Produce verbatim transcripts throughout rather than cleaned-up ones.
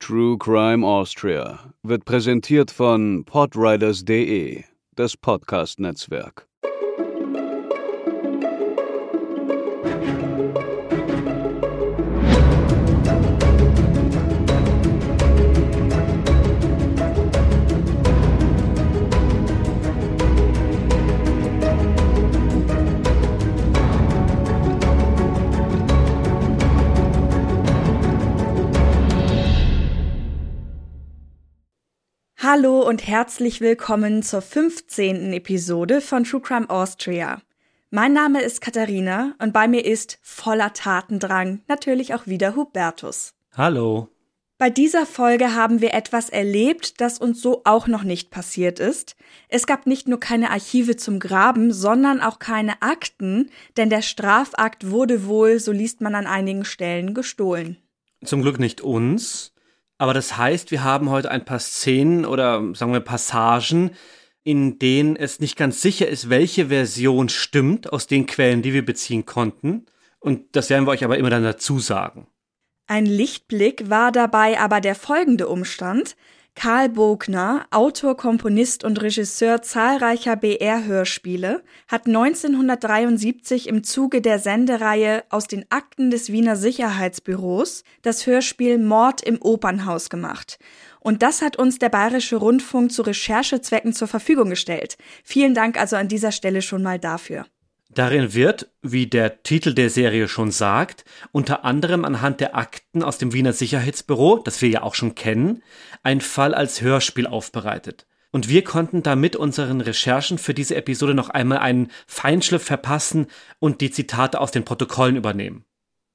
True Crime Austria wird präsentiert von podriders punkt de, das Podcast-Netzwerk. Hallo und herzlich willkommen zur fünfzehnten Episode von True Crime Austria. Mein Name ist Katharina und bei mir ist voller Tatendrang natürlich auch wieder Hubertus. Hallo. Bei dieser Folge haben wir etwas erlebt, das uns so auch noch nicht passiert ist. Es gab nicht nur keine Archive zum Graben, sondern auch keine Akten, denn der Strafakt wurde wohl, so liest man an einigen Stellen, gestohlen. Zum Glück nicht uns. Aber das heißt, wir haben heute ein paar Szenen oder sagen wir Passagen, in denen es nicht ganz sicher ist, welche Version stimmt aus den Quellen, die wir beziehen konnten. Und das werden wir euch aber immer dann dazu sagen. Ein Lichtblick war dabei aber der folgende Umstand. Karl Bogner, Autor, Komponist und Regisseur zahlreicher B R-Hörspiele, hat neunzehnhundertdreiundsiebzig im Zuge der Sendereihe Aus den Akten des Wiener Sicherheitsbüros das Hörspiel Mord im Opernhaus gemacht. Und das hat uns der Bayerische Rundfunk zu Recherchezwecken zur Verfügung gestellt. Vielen Dank also an dieser Stelle schon mal dafür. Darin wird, wie der Titel der Serie schon sagt, unter anderem anhand der Akten aus dem Wiener Sicherheitsbüro, das wir ja auch schon kennen, ein Fall als Hörspiel aufbereitet. Und wir konnten damit unseren Recherchen für diese Episode noch einmal einen Feinschliff verpassen und die Zitate aus den Protokollen übernehmen.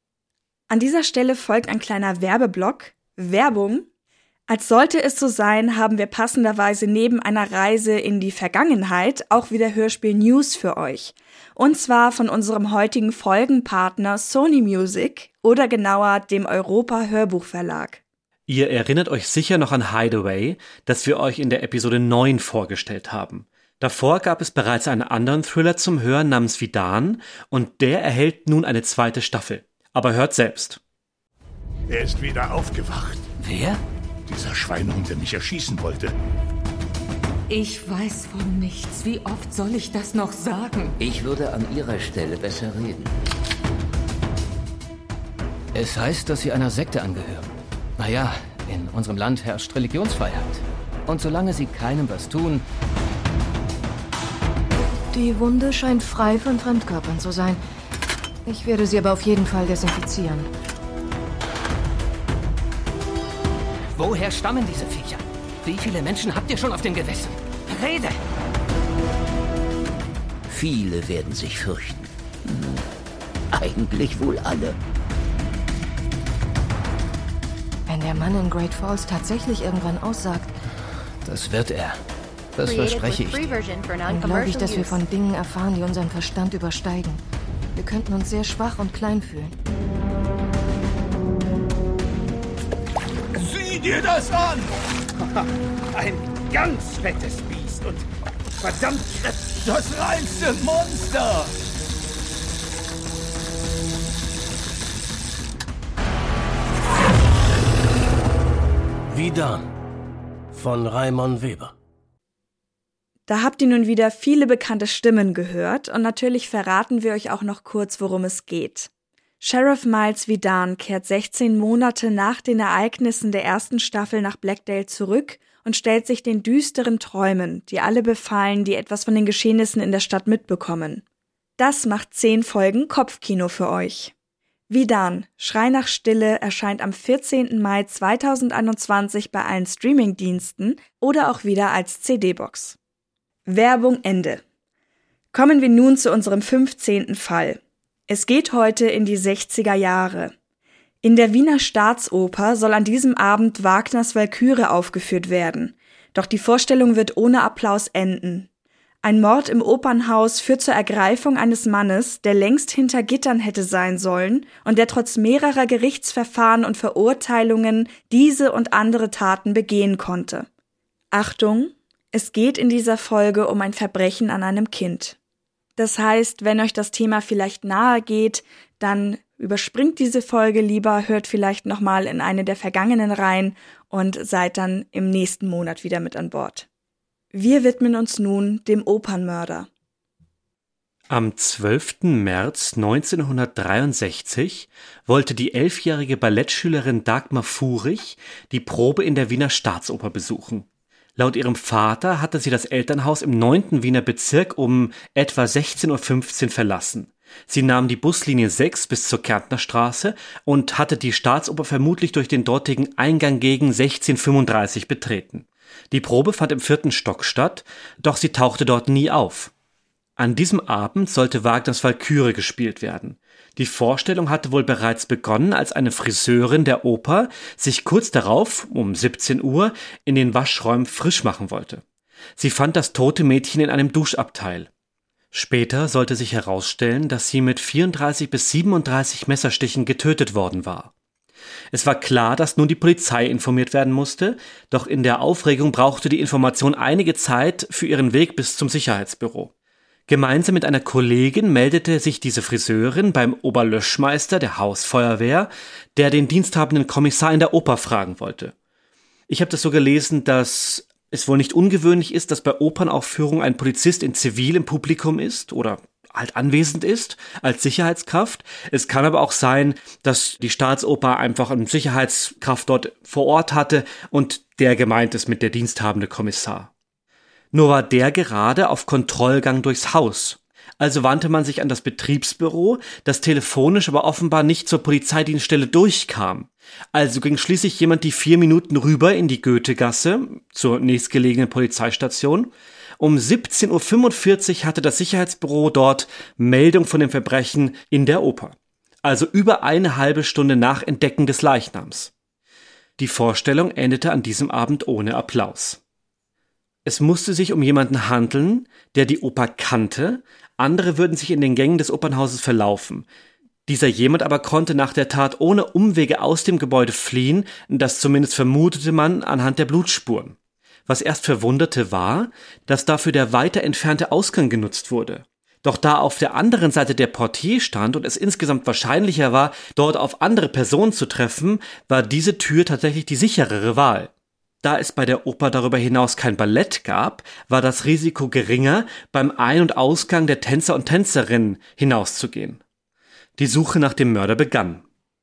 An dieser Stelle folgt ein kleiner Werbeblock. Werbung. Als sollte es so sein, haben wir passenderweise neben einer Reise in die Vergangenheit auch wieder Hörspiel-News für euch. Und zwar von unserem heutigen Folgenpartner Sony Music oder genauer dem Europa Hörbuchverlag. Ihr erinnert euch sicher noch an Hideaway, das wir euch in der Episode neun vorgestellt haben. Davor gab es bereits einen anderen Thriller zum Hören namens Vidaan und der erhält nun eine zweite Staffel. Aber hört selbst. Er ist wieder aufgewacht. Wer? Dieser Schweinhund, der mich erschießen wollte. Ich weiß von nichts. Wie oft soll ich das noch sagen? Ich würde an Ihrer Stelle besser reden. Es heißt, dass Sie einer Sekte angehören. Naja, in unserem Land herrscht Religionsfreiheit. Und solange Sie keinem was tun... Die Wunde scheint frei von Fremdkörpern zu sein. Ich werde sie aber auf jeden Fall desinfizieren. Woher stammen diese Viecher? Wie viele Menschen habt ihr schon auf dem Gewissen? Rede! Viele werden sich fürchten. Hm. Eigentlich wohl alle. Wenn der Mann in Great Falls tatsächlich irgendwann aussagt... Das wird er. Das verspreche ich dir. Dann glaube ich, dass wir von Dingen erfahren, die unseren Verstand übersteigen. Wir könnten uns sehr schwach und klein fühlen. Sieh dir das an! Ein ganz fettes Biest und verdammt das reinste Monster! Vidaan von Raimon Weber. Da habt ihr nun wieder viele bekannte Stimmen gehört und natürlich verraten wir euch auch noch kurz, worum es geht. Sheriff Miles Vidaan kehrt sechzehn Monate nach den Ereignissen der ersten Staffel nach Blackdale zurück und stellt sich den düsteren Träumen, die alle befallen, die etwas von den Geschehnissen in der Stadt mitbekommen. Das macht zehn Folgen Kopfkino für euch. Vidaan, Schrei nach Stille, erscheint am vierzehnten Mai zweitausendeinundzwanzig bei allen Streamingdiensten oder auch wieder als C D-Box. Werbung Ende. Kommen wir nun zu unserem fünfzehnten Fall. Es geht heute in die sechziger Jahre. In der Wiener Staatsoper soll an diesem Abend Wagners Walküre aufgeführt werden. Doch die Vorstellung wird ohne Applaus enden. Ein Mord im Opernhaus führt zur Ergreifung eines Mannes, der längst hinter Gittern hätte sein sollen und der trotz mehrerer Gerichtsverfahren und Verurteilungen diese und andere Taten begehen konnte. Achtung, es geht in dieser Folge um ein Verbrechen an einem Kind. Das heißt, wenn euch das Thema vielleicht nahe geht, dann Überspringt diese Folge lieber, hört vielleicht nochmal in eine der vergangenen rein und seid dann im nächsten Monat wieder mit an Bord. Wir widmen uns nun dem Opernmörder. Am zwölften März neunzehnhundertdreiundsechzig wollte die elfjährige Ballettschülerin Dagmar Furich die Probe in der Wiener Staatsoper besuchen. Laut ihrem Vater hatte sie das Elternhaus im neunten Wiener Bezirk um etwa sechzehn Uhr fünfzehn verlassen. Sie nahm die Buslinie sechs bis zur Kärntner Straße und hatte die Staatsoper vermutlich durch den dortigen Eingang gegen sechzehn Uhr fünfunddreißig betreten. Die Probe fand im vierten Stock statt, doch sie tauchte dort nie auf. An diesem Abend sollte Wagners Walküre gespielt werden. Die Vorstellung hatte wohl bereits begonnen, als eine Friseurin der Oper sich kurz darauf, um siebzehn Uhr, in den Waschräumen frisch machen wollte. Sie fand das tote Mädchen in einem Duschabteil. Später sollte sich herausstellen, dass sie mit vierunddreißig bis siebenunddreißig Messerstichen getötet worden war. Es war klar, dass nun die Polizei informiert werden musste, doch in der Aufregung brauchte die Information einige Zeit für ihren Weg bis zum Sicherheitsbüro. Gemeinsam mit einer Kollegin meldete sich diese Friseurin beim Oberlöschmeister der Hausfeuerwehr, der den diensthabenden Kommissar in der Oper fragen wollte. Ich habe das so gelesen, dass es wohl nicht ungewöhnlich ist, dass bei Opernaufführungen ein Polizist in Zivil im Publikum ist oder halt anwesend ist als Sicherheitskraft. Es kann aber auch sein, dass die Staatsoper einfach eine Sicherheitskraft dort vor Ort hatte und der gemeint ist mit der diensthabende Kommissar. Nur war der gerade auf Kontrollgang durchs Haus. Also wandte man sich an das Betriebsbüro, das telefonisch aber offenbar nicht zur Polizeidienststelle durchkam. Also ging schließlich jemand die vier Minuten rüber in die Goethegasse, zur nächstgelegenen Polizeistation. Um siebzehn Uhr fünfundvierzig hatte das Sicherheitsbüro dort Meldung von dem Verbrechen in der Oper. Also über eine halbe Stunde nach Entdecken des Leichnams. Die Vorstellung endete an diesem Abend ohne Applaus. Es musste sich um jemanden handeln, der die Oper kannte, andere würden sich in den Gängen des Opernhauses verlaufen. Dieser jemand aber konnte nach der Tat ohne Umwege aus dem Gebäude fliehen, das zumindest vermutete man anhand der Blutspuren. Was erst verwunderte war, dass dafür der weiter entfernte Ausgang genutzt wurde. Doch da auf der anderen Seite der Portier stand und es insgesamt wahrscheinlicher war, dort auf andere Personen zu treffen, war diese Tür tatsächlich die sicherere Wahl. Da es bei der Oper darüber hinaus kein Ballett gab, war das Risiko geringer, beim Ein- und Ausgang der Tänzer und Tänzerinnen hinauszugehen. Die Suche nach dem Mörder begann.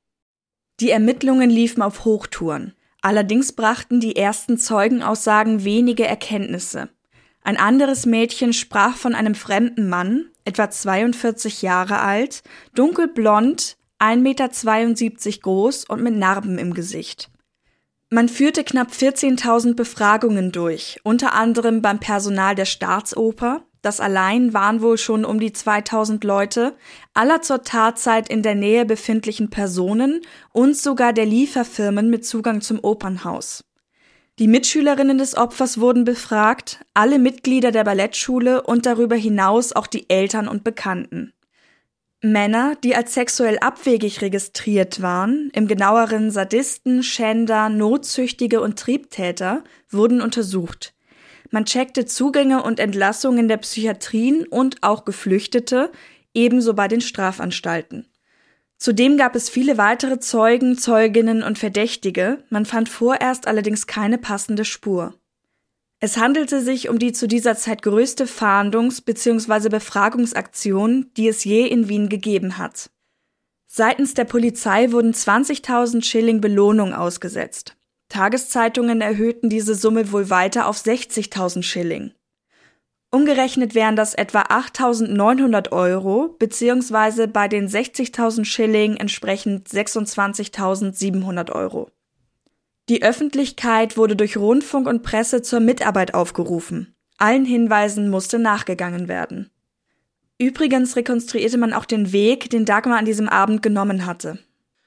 Die Ermittlungen liefen auf Hochtouren. Allerdings brachten die ersten Zeugenaussagen wenige Erkenntnisse. Ein anderes Mädchen sprach von einem fremden Mann, etwa zweiundvierzig Jahre alt, dunkelblond, ein Meter zweiundsiebzig groß und mit Narben im Gesicht. Man führte knapp vierzehntausend Befragungen durch, unter anderem beim Personal der Staatsoper. Das allein waren wohl schon um die zweitausend Leute, aller zur Tatzeit in der Nähe befindlichen Personen und sogar der Lieferfirmen mit Zugang zum Opernhaus. Die Mitschülerinnen des Opfers wurden befragt, alle Mitglieder der Ballettschule und darüber hinaus auch die Eltern und Bekannten. Männer, die als sexuell abwegig registriert waren, im genaueren Sadisten, Schänder, Notzüchtige und Triebtäter, wurden untersucht. Man checkte Zugänge und Entlassungen der Psychiatrien und auch Geflüchtete, ebenso bei den Strafanstalten. Zudem gab es viele weitere Zeugen, Zeuginnen und Verdächtige, man fand vorerst allerdings keine passende Spur. Es handelte sich um die zu dieser Zeit größte Fahndungs- bzw. Befragungsaktion, die es je in Wien gegeben hat. Seitens der Polizei wurden zwanzigtausend Schilling Belohnung ausgesetzt. Tageszeitungen erhöhten diese Summe wohl weiter auf sechzigtausend Schilling. Umgerechnet wären das etwa achttausendneunhundert Euro, beziehungsweise bei den sechzigtausend Schilling entsprechend sechsundzwanzigtausendsiebenhundert Euro. Die Öffentlichkeit wurde durch Rundfunk und Presse zur Mitarbeit aufgerufen. Allen Hinweisen musste nachgegangen werden. Übrigens rekonstruierte man auch den Weg, den Dagmar an diesem Abend genommen hatte.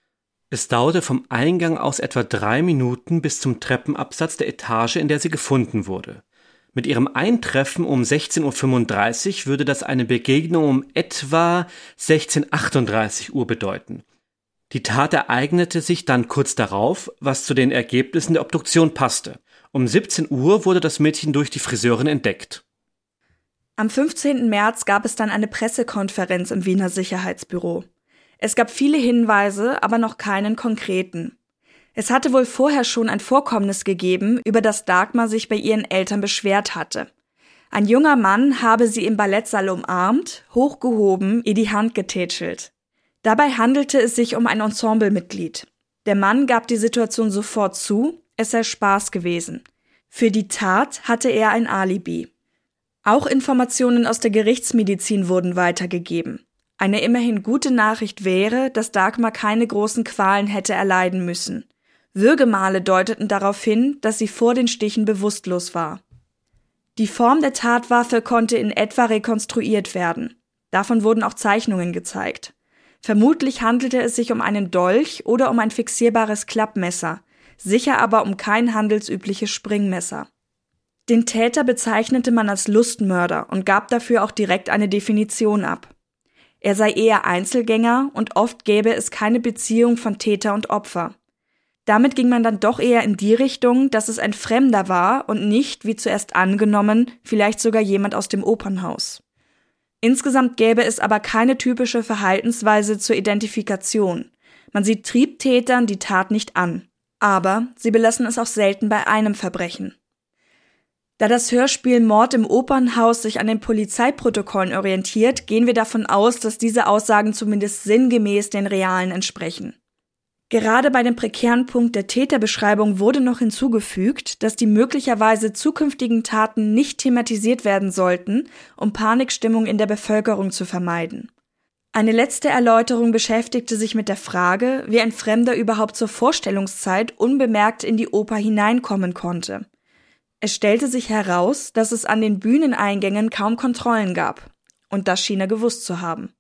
Es dauerte vom Eingang aus etwa drei Minuten bis zum Treppenabsatz der Etage, in der sie gefunden wurde. Mit ihrem Eintreffen um sechzehn Uhr fünfunddreißig würde das eine Begegnung um etwa sechzehn Uhr achtunddreißig Uhr bedeuten. Die Tat ereignete sich dann kurz darauf, was zu den Ergebnissen der Obduktion passte. Um siebzehn Uhr wurde das Mädchen durch die Friseurin entdeckt. Am fünfzehnten März gab es dann eine Pressekonferenz im Wiener Sicherheitsbüro. Es gab viele Hinweise, aber noch keinen konkreten. Es hatte wohl vorher schon ein Vorkommnis gegeben, über das Dagmar sich bei ihren Eltern beschwert hatte. Ein junger Mann habe sie im Ballettsaal umarmt, hochgehoben, ihr die Hand getätschelt. Dabei handelte es sich um ein Ensemblemitglied. Der Mann gab die Situation sofort zu, es sei Spaß gewesen. Für die Tat hatte er ein Alibi. Auch Informationen aus der Gerichtsmedizin wurden weitergegeben. Eine immerhin gute Nachricht wäre, dass Dagmar keine großen Qualen hätte erleiden müssen. Würgemale deuteten darauf hin, dass sie vor den Stichen bewusstlos war. Die Form der Tatwaffe konnte in etwa rekonstruiert werden. Davon wurden auch Zeichnungen gezeigt. Vermutlich handelte es sich um einen Dolch oder um ein fixierbares Klappmesser, sicher aber um kein handelsübliches Springmesser. Den Täter bezeichnete man als Lustmörder und gab dafür auch direkt eine Definition ab. Er sei eher Einzelgänger und oft gäbe es keine Beziehung von Täter und Opfer. Damit ging man dann doch eher in die Richtung, dass es ein Fremder war und nicht, wie zuerst angenommen, vielleicht sogar jemand aus dem Opernhaus. Insgesamt gäbe es aber keine typische Verhaltensweise zur Identifikation. Man sieht Triebtätern die Tat nicht an. Aber sie belassen es auch selten bei einem Verbrechen. Da das Hörspiel Mord im Opernhaus sich an den Polizeiprotokollen orientiert, gehen wir davon aus, dass diese Aussagen zumindest sinngemäß den realen entsprechen. Gerade bei dem prekären Punkt der Täterbeschreibung wurde noch hinzugefügt, dass die möglicherweise zukünftigen Taten nicht thematisiert werden sollten, um Panikstimmung in der Bevölkerung zu vermeiden. Eine letzte Erläuterung beschäftigte sich mit der Frage, wie ein Fremder überhaupt zur Vorstellungszeit unbemerkt in die Oper hineinkommen konnte. Es stellte sich heraus, dass es an den Bühneneingängen kaum Kontrollen gab. Und das schien er gewusst zu haben.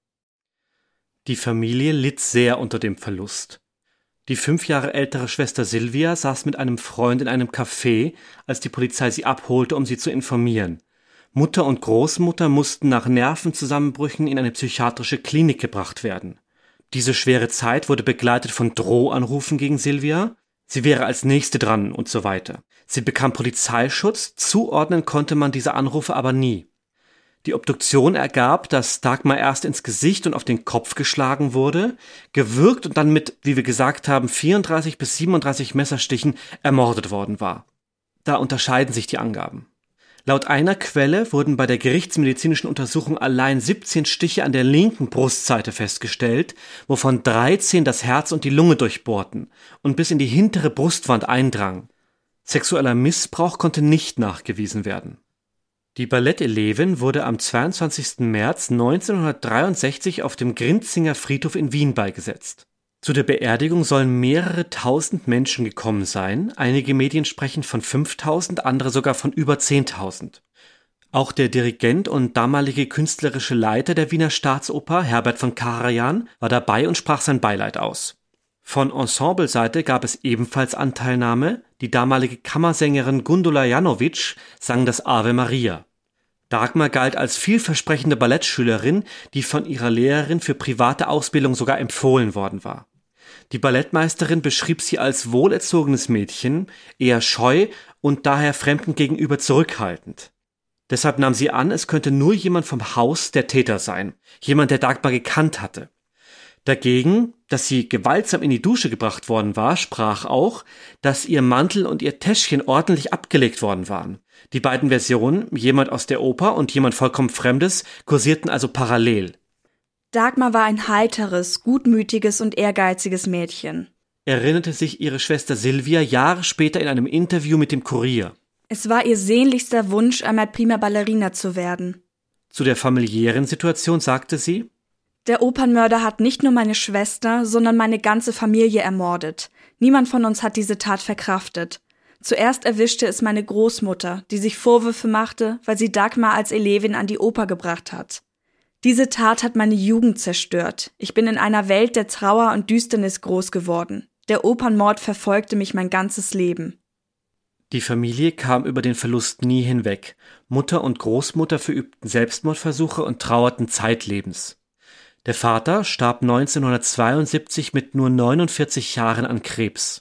Die Familie litt sehr unter dem Verlust. Die fünf Jahre ältere Schwester Silvia saß mit einem Freund in einem Café, als die Polizei sie abholte, um sie zu informieren. Mutter und Großmutter mussten nach Nervenzusammenbrüchen in eine psychiatrische Klinik gebracht werden. Diese schwere Zeit wurde begleitet von Drohanrufen gegen Silvia. Sie wäre als Nächste dran und so weiter. Sie bekam Polizeischutz, zuordnen konnte man diese Anrufe aber nie. Die Obduktion ergab, dass Dagmar erst ins Gesicht und auf den Kopf geschlagen wurde, gewürgt und dann mit, wie wir gesagt haben, vierunddreißig bis siebenunddreißig Messerstichen ermordet worden war. Da unterscheiden sich die Angaben. Laut einer Quelle wurden bei der gerichtsmedizinischen Untersuchung allein siebzehn Stiche an der linken Brustseite festgestellt, wovon dreizehn das Herz und die Lunge durchbohrten und bis in die hintere Brustwand eindrangen. Sexueller Missbrauch konnte nicht nachgewiesen werden. Die Ballettelevin wurde am zweiundzwanzigsten März neunzehnhundertdreiundsechzig auf dem Grinzinger Friedhof in Wien beigesetzt. Zu der Beerdigung sollen mehrere tausend Menschen gekommen sein, einige Medien sprechen von fünftausend, andere sogar von über zehntausend. Auch der Dirigent und damalige künstlerische Leiter der Wiener Staatsoper, Herbert von Karajan, war dabei und sprach sein Beileid aus. Von Ensembleseite gab es ebenfalls Anteilnahme, die damalige Kammersängerin Gundula Janowitsch sang das Ave Maria. Dagmar galt als vielversprechende Ballettschülerin, die von ihrer Lehrerin für private Ausbildung sogar empfohlen worden war. Die Ballettmeisterin beschrieb sie als wohlerzogenes Mädchen, eher scheu und daher Fremden gegenüber zurückhaltend. Deshalb nahm sie an, es könnte nur jemand vom Haus der Täter sein, jemand, der Dagmar gekannt hatte. Dagegen, dass sie gewaltsam in die Dusche gebracht worden war, sprach auch, dass ihr Mantel und ihr Täschchen ordentlich abgelegt worden waren. Die beiden Versionen, jemand aus der Oper und jemand vollkommen Fremdes, kursierten also parallel. Dagmar war ein heiteres, gutmütiges und ehrgeiziges Mädchen, erinnerte sich ihre Schwester Silvia Jahre später in einem Interview mit dem Kurier. Es war ihr sehnlichster Wunsch, einmal Prima Ballerina zu werden. Zu der familiären Situation sagte sie: Der Opernmörder hat nicht nur meine Schwester, sondern meine ganze Familie ermordet. Niemand von uns hat diese Tat verkraftet. Zuerst erwischte es meine Großmutter, die sich Vorwürfe machte, weil sie Dagmar als Elevin an die Oper gebracht hat. Diese Tat hat meine Jugend zerstört. Ich bin in einer Welt der Trauer und Düsternis groß geworden. Der Opernmord verfolgte mich mein ganzes Leben. Die Familie kam über den Verlust nie hinweg. Mutter und Großmutter verübten Selbstmordversuche und trauerten zeitlebens. Der Vater starb neunzehnhundertzweiundsiebzig mit nur neunundvierzig Jahren an Krebs.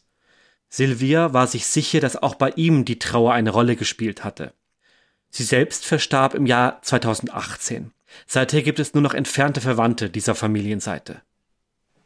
Silvia war sich sicher, dass auch bei ihm die Trauer eine Rolle gespielt hatte. Sie selbst verstarb im Jahr zweitausendachtzehn. Seither gibt es nur noch entfernte Verwandte dieser Familienseite.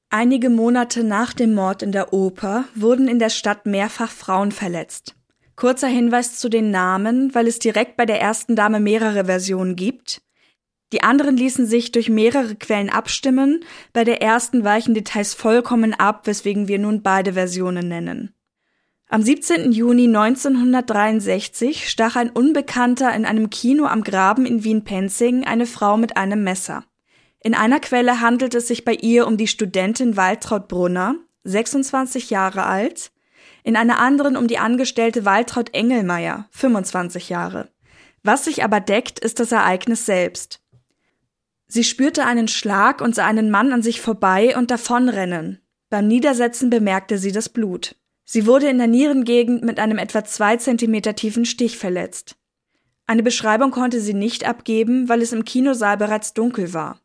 Einige Monate nach dem Mord in der Oper wurden in der Stadt mehrfach Frauen verletzt. Kurzer Hinweis zu den Namen, weil es direkt bei der ersten Dame mehrere Versionen gibt. Die anderen ließen sich durch mehrere Quellen abstimmen, bei der ersten weichen Details vollkommen ab, weswegen wir nun beide Versionen nennen. Am siebzehnten Juni neunzehnhundertdreiundsechzig stach ein Unbekannter in einem Kino am Graben in Wien-Penzing eine Frau mit einem Messer. In einer Quelle handelt es sich bei ihr um die Studentin Waltraud Brunner, sechsundzwanzig Jahre alt, in einer anderen um die Angestellte Waltraud Engelmeier, fünfundzwanzig Jahre. Was sich aber deckt, ist das Ereignis selbst. Sie spürte einen Schlag und sah einen Mann an sich vorbei und davonrennen. Beim Niedersetzen bemerkte sie das Blut. Sie wurde in der Nierengegend mit einem etwa zwei Zentimeter tiefen Stich verletzt. Eine Beschreibung konnte sie nicht abgeben, weil es im Kinosaal bereits dunkel war.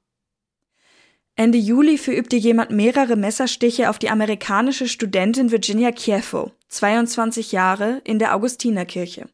Ende Juli verübte jemand mehrere Messerstiche auf die amerikanische Studentin Virginia Chieffo, zweiundzwanzig Jahre, in der Augustinerkirche.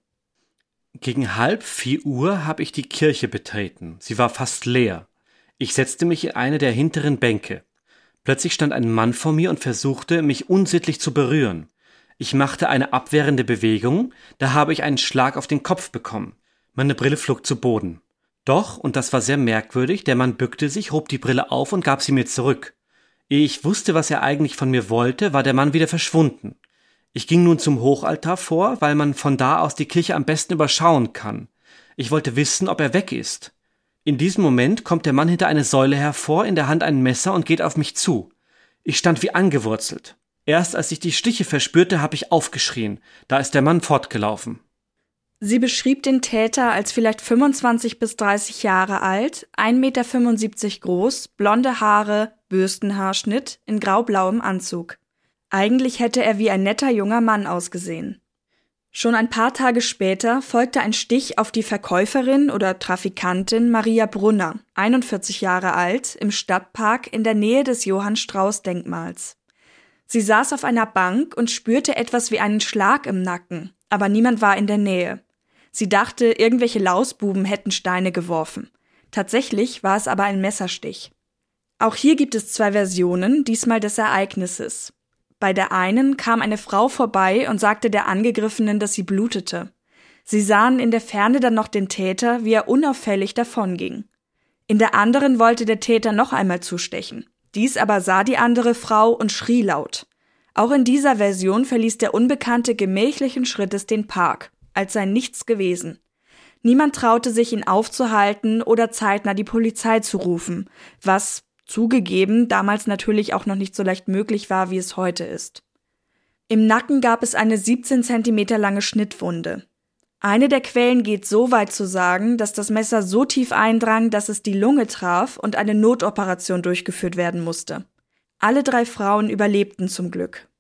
Gegen halb vier Uhr habe ich die Kirche betreten. Sie war fast leer. Ich setzte mich in eine der hinteren Bänke. Plötzlich stand ein Mann vor mir und versuchte, mich unsittlich zu berühren. Ich machte eine abwehrende Bewegung, da habe ich einen Schlag auf den Kopf bekommen. Meine Brille flog zu Boden. Doch, und das war sehr merkwürdig, der Mann bückte sich, hob die Brille auf und gab sie mir zurück. Ehe ich wusste, was er eigentlich von mir wollte, war der Mann wieder verschwunden. Ich ging nun zum Hochaltar vor, weil man von da aus die Kirche am besten überschauen kann. Ich wollte wissen, ob er weg ist. In diesem Moment kommt der Mann hinter eine Säule hervor, in der Hand ein Messer und geht auf mich zu. Ich stand wie angewurzelt. Erst als ich die Stiche verspürte, habe ich aufgeschrien. Da ist der Mann fortgelaufen. Sie beschrieb den Täter als vielleicht fünfundzwanzig bis dreißig Jahre alt, ein Meter fünfundsiebzig groß, blonde Haare, Bürstenhaarschnitt, in graublauem Anzug. Eigentlich hätte er wie ein netter junger Mann ausgesehen. Schon ein paar Tage später folgte ein Stich auf die Verkäuferin oder Trafikantin Maria Brunner, einundvierzig Jahre alt, im Stadtpark in der Nähe des Johann-Strauß-Denkmals. Sie saß auf einer Bank und spürte etwas wie einen Schlag im Nacken, aber niemand war in der Nähe. Sie dachte, irgendwelche Lausbuben hätten Steine geworfen. Tatsächlich war es aber ein Messerstich. Auch hier gibt es zwei Versionen, diesmal des Ereignisses. Bei der einen kam eine Frau vorbei und sagte der Angegriffenen, dass sie blutete. Sie sahen in der Ferne dann noch den Täter, wie er unauffällig davonging. In der anderen wollte der Täter noch einmal zustechen. Dies aber sah die andere Frau und schrie laut. Auch in dieser Version verließ der Unbekannte gemächlichen Schrittes den Park, als sei nichts gewesen. Niemand traute sich, ihn aufzuhalten oder zeitnah die Polizei zu rufen, was, zugegeben, damals natürlich auch noch nicht so leicht möglich war, wie es heute ist. Im Nacken gab es eine siebzehn Zentimeter lange Schnittwunde. Eine der Quellen geht so weit zu sagen, dass das Messer so tief eindrang, dass es die Lunge traf und eine Notoperation durchgeführt werden musste. Alle drei Frauen überlebten zum Glück.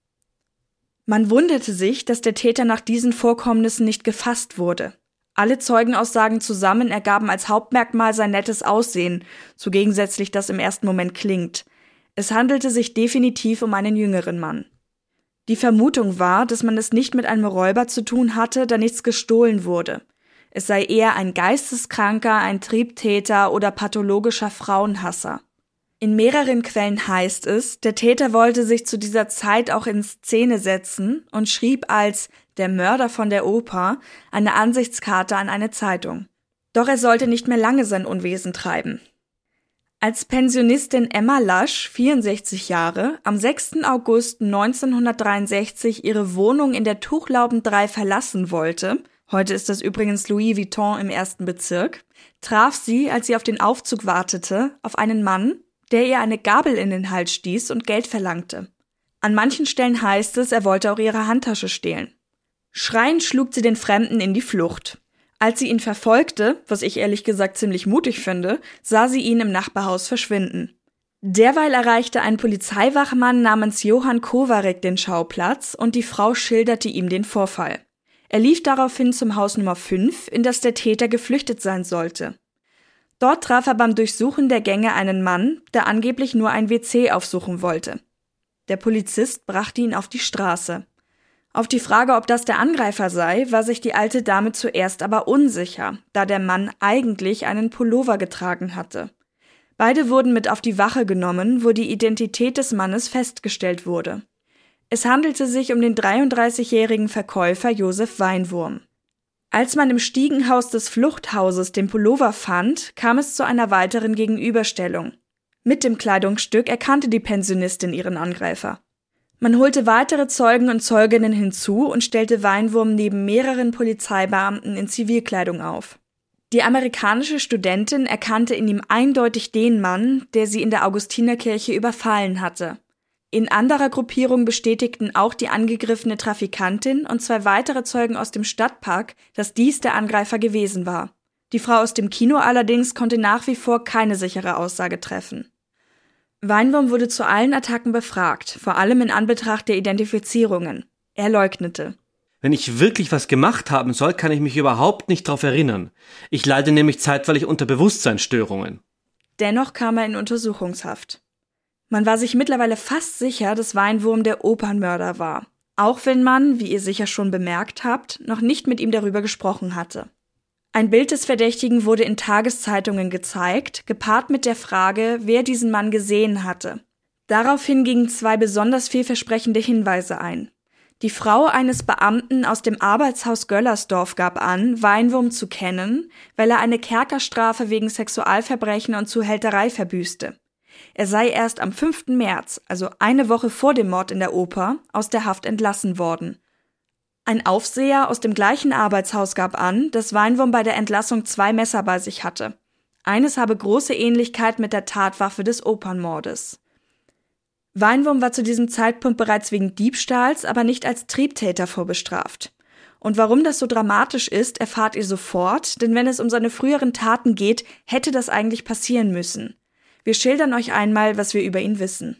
Man wunderte sich, dass der Täter nach diesen Vorkommnissen nicht gefasst wurde. Alle Zeugenaussagen zusammen ergaben als Hauptmerkmal sein nettes Aussehen, so gegensätzlich das im ersten Moment klingt. Es handelte sich definitiv um einen jüngeren Mann. Die Vermutung war, dass man es nicht mit einem Räuber zu tun hatte, da nichts gestohlen wurde. Es sei eher ein Geisteskranker, ein Triebtäter oder pathologischer Frauenhasser. In mehreren Quellen heißt es, der Täter wollte sich zu dieser Zeit auch in Szene setzen und schrieb als »Der Mörder von der Oper« eine Ansichtskarte an eine Zeitung. Doch er sollte nicht mehr lange sein Unwesen treiben. Als Pensionistin Emma Lasch, vierundsechzig Jahre, am sechsten August neunzehnhundertdreiundsechzig ihre Wohnung in der Tuchlauben drei verlassen wollte, heute ist das übrigens Louis Vuitton im ersten Bezirk, traf sie, als sie auf den Aufzug wartete, auf einen Mann, der ihr eine Gabel in den Hals stieß und Geld verlangte. An manchen Stellen heißt es, er wollte auch ihre Handtasche stehlen. Schreiend schlug sie den Fremden in die Flucht. Als sie ihn verfolgte, was ich ehrlich gesagt ziemlich mutig finde, sah sie ihn im Nachbarhaus verschwinden. Derweil erreichte ein Polizeiwachmann namens Johann Kowarek den Schauplatz und die Frau schilderte ihm den Vorfall. Er lief daraufhin zum Haus Nummer fünf, in das der Täter geflüchtet sein sollte. Dort traf er beim Durchsuchen der Gänge einen Mann, der angeblich nur ein W C aufsuchen wollte. Der Polizist brachte ihn auf die Straße. Auf die Frage, ob das der Angreifer sei, war sich die alte Dame zuerst aber unsicher, da der Mann eigentlich einen Pullover getragen hatte. Beide wurden mit auf die Wache genommen, wo die Identität des Mannes festgestellt wurde. Es handelte sich um den dreiunddreißigjährigen Verkäufer Josef Weinwurm. Als man im Stiegenhaus des Fluchthauses den Pullover fand, kam es zu einer weiteren Gegenüberstellung. Mit dem Kleidungsstück erkannte die Pensionistin ihren Angreifer. Man holte weitere Zeugen und Zeuginnen hinzu und stellte Weinwurm neben mehreren Polizeibeamten in Zivilkleidung auf. Die amerikanische Studentin erkannte in ihm eindeutig den Mann, der sie in der Augustinerkirche überfallen hatte. In anderer Gruppierung bestätigten auch die angegriffene Trafikantin und zwei weitere Zeugen aus dem Stadtpark, dass dies der Angreifer gewesen war. Die Frau aus dem Kino allerdings konnte nach wie vor keine sichere Aussage treffen. Weinwurm wurde zu allen Attacken befragt, vor allem in Anbetracht der Identifizierungen. Er leugnete. Wenn ich wirklich was gemacht haben soll, kann ich mich überhaupt nicht darauf erinnern. Ich leide nämlich zeitweilig unter Bewusstseinsstörungen. Dennoch kam er in Untersuchungshaft. Man war sich mittlerweile fast sicher, dass Weinwurm der Opernmörder war, auch wenn man, wie ihr sicher schon bemerkt habt, noch nicht mit ihm darüber gesprochen hatte. Ein Bild des Verdächtigen wurde in Tageszeitungen gezeigt, gepaart mit der Frage, wer diesen Mann gesehen hatte. Daraufhin gingen zwei besonders vielversprechende Hinweise ein. Die Frau eines Beamten aus dem Arbeitshaus Göllersdorf gab an, Weinwurm zu kennen, weil er eine Kerkerstrafe wegen Sexualverbrechen und Zuhälterei verbüßte. Er sei erst am fünften März, also eine Woche vor dem Mord in der Oper, aus der Haft entlassen worden. Ein Aufseher aus dem gleichen Arbeitshaus gab an, dass Weinwurm bei der Entlassung zwei Messer bei sich hatte. Eines habe große Ähnlichkeit mit der Tatwaffe des Opernmordes. Weinwurm war zu diesem Zeitpunkt bereits wegen Diebstahls, aber nicht als Triebtäter vorbestraft. Und warum das so dramatisch ist, erfahrt ihr sofort, denn wenn es um seine früheren Taten geht, hätte das eigentlich passieren müssen. Wir schildern euch einmal, was wir über ihn wissen.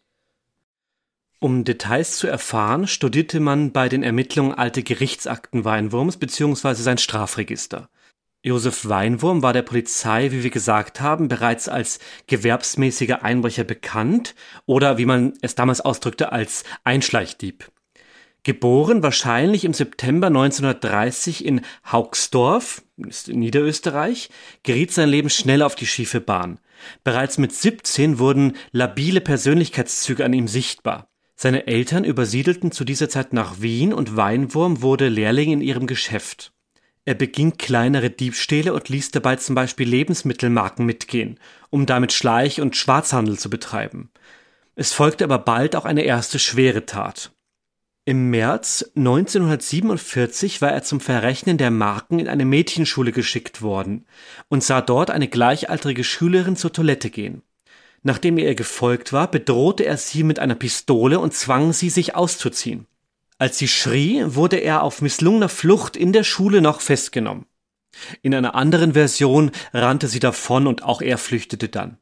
Um Details zu erfahren, studierte man bei den Ermittlungen alte Gerichtsakten Weinwurms bzw. sein Strafregister. Josef Weinwurm war der Polizei, wie wir gesagt haben, bereits als gewerbsmäßiger Einbrecher bekannt oder, wie man es damals ausdrückte, als Einschleichdieb. Geboren wahrscheinlich im September neunzehnhundertdreißig in Hauxdorf, in Niederösterreich, geriet sein Leben schnell auf die schiefe Bahn. Bereits mit siebzehn wurden labile Persönlichkeitszüge an ihm sichtbar. Seine Eltern übersiedelten zu dieser Zeit nach Wien und Weinwurm wurde Lehrling in ihrem Geschäft. Er beging kleinere Diebstähle und ließ dabei zum Beispiel Lebensmittelmarken mitgehen, um damit Schleich- und Schwarzhandel zu betreiben. Es folgte aber bald auch eine erste schwere Tat. Im März neunzehnhundertsiebenundvierzig war er zum Verrechnen der Marken in eine Mädchenschule geschickt worden und sah dort eine gleichaltrige Schülerin zur Toilette gehen. Nachdem er ihr gefolgt war, bedrohte er sie mit einer Pistole und zwang sie, sich auszuziehen. Als sie schrie, wurde er auf misslungener Flucht in der Schule noch festgenommen. In einer anderen Version rannte sie davon und auch er flüchtete dann.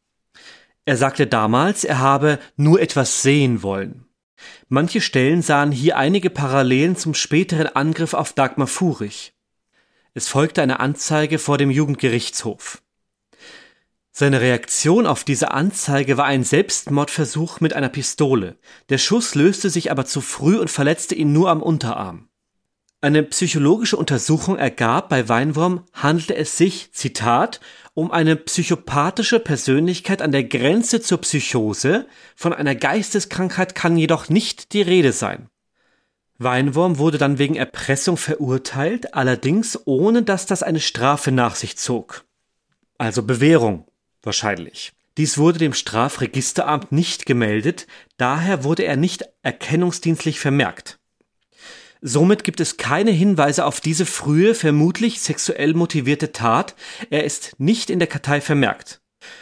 Er sagte damals, er habe nur etwas sehen wollen. Manche Stellen sahen hier einige Parallelen zum späteren Angriff auf Dagmar Furich. Es folgte eine Anzeige vor dem Jugendgerichtshof. Seine Reaktion auf diese Anzeige war ein Selbstmordversuch mit einer Pistole. Der Schuss löste sich aber zu früh und verletzte ihn nur am Unterarm. Eine psychologische Untersuchung ergab, bei Weinwurm handelte es sich, Zitat, um eine psychopathische Persönlichkeit an der Grenze zur Psychose, von einer Geisteskrankheit kann jedoch nicht die Rede sein. Weinwurm wurde dann wegen Erpressung verurteilt, allerdings ohne dass das eine Strafe nach sich zog. Also Bewährung, wahrscheinlich. Dies wurde dem Strafregisteramt nicht gemeldet, daher wurde er nicht erkennungsdienstlich vermerkt. Somit gibt es keine Hinweise auf diese frühe, vermutlich sexuell motivierte Tat. Er ist nicht in der Kartei vermerkt.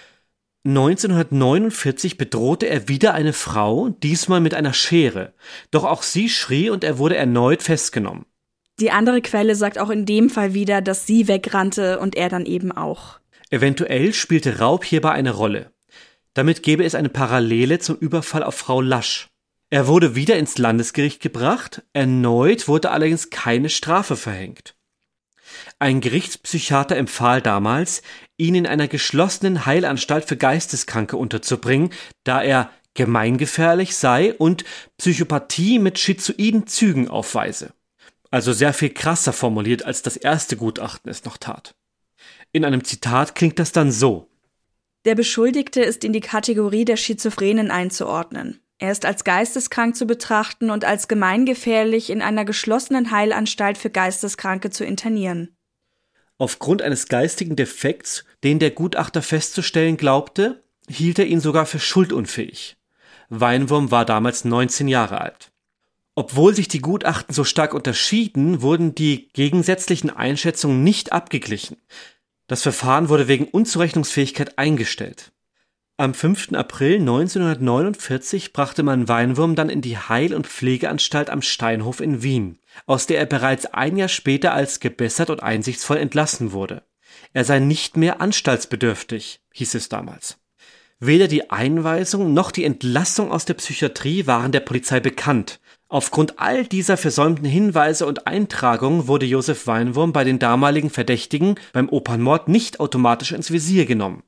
neunzehnhundertneunundvierzig bedrohte er wieder eine Frau, diesmal mit einer Schere. Doch auch sie schrie und er wurde erneut festgenommen. Die andere Quelle sagt auch in dem Fall wieder, dass sie wegrannte und er dann eben auch. Eventuell spielte Raub hierbei eine Rolle. Damit gäbe es eine Parallele zum Überfall auf Frau Lasch. Er wurde wieder ins Landesgericht gebracht, erneut wurde allerdings keine Strafe verhängt. Ein Gerichtspsychiater empfahl damals, ihn in einer geschlossenen Heilanstalt für Geisteskranke unterzubringen, da er gemeingefährlich sei und Psychopathie mit schizoiden Zügen aufweise. Also sehr viel krasser formuliert, als das erste Gutachten es noch tat. In einem Zitat klingt das dann so: Der Beschuldigte ist in die Kategorie der Schizophrenen einzuordnen. Er ist als geisteskrank zu betrachten und als gemeingefährlich in einer geschlossenen Heilanstalt für Geisteskranke zu internieren. Aufgrund eines geistigen Defekts, den der Gutachter festzustellen glaubte, hielt er ihn sogar für schuldunfähig. Weinwurm war damals neunzehn Jahre alt. Obwohl sich die Gutachten so stark unterschieden, wurden die gegensätzlichen Einschätzungen nicht abgeglichen. Das Verfahren wurde wegen Unzurechnungsfähigkeit eingestellt. Am fünften April neunzehnhundertneunundvierzig brachte man Weinwurm dann in die Heil- und Pflegeanstalt am Steinhof in Wien, aus der er bereits ein Jahr später als gebessert und einsichtsvoll entlassen wurde. Er sei nicht mehr anstaltsbedürftig, hieß es damals. Weder die Einweisung noch die Entlassung aus der Psychiatrie waren der Polizei bekannt. Aufgrund all dieser versäumten Hinweise und Eintragungen wurde Josef Weinwurm bei den damaligen Verdächtigen beim Opernmord nicht automatisch ins Visier genommen.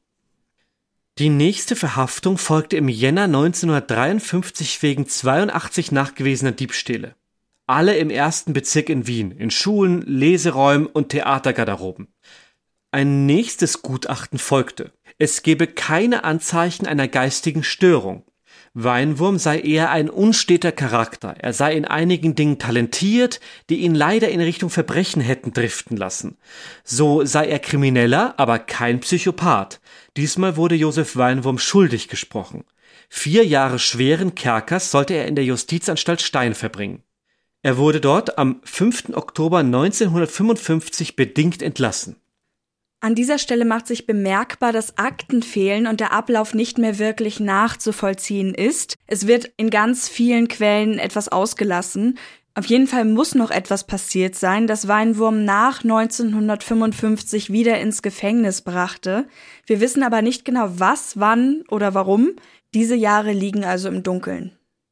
Die nächste Verhaftung folgte im Jänner neunzehnhundertdreiundfünfzig wegen zweiundachtzig nachgewiesener Diebstähle. Alle im ersten Bezirk in Wien, in Schulen, Leseräumen und Theatergarderoben. Ein nächstes Gutachten folgte. Es gebe keine Anzeichen einer geistigen Störung. Weinwurm sei eher ein unsteter Charakter. Er sei in einigen Dingen talentiert, die ihn leider in Richtung Verbrechen hätten driften lassen. So sei er Krimineller, aber kein Psychopath. Diesmal wurde Josef Weinwurm schuldig gesprochen. Vier Jahre schweren Kerkers sollte er in der Justizanstalt Stein verbringen. Er wurde dort am fünften Oktober neunzehnhundertfünfundfünfzig bedingt entlassen. An dieser Stelle macht sich bemerkbar, dass Akten fehlen und der Ablauf nicht mehr wirklich nachzuvollziehen ist. Es wird in ganz vielen Quellen etwas ausgelassen. Auf jeden Fall muss noch etwas passiert sein, das Weinwurm nach neunzehnhundertfünfundfünfzig wieder ins Gefängnis brachte. Wir wissen aber nicht genau, was, wann oder warum. Diese Jahre liegen also im Dunkeln.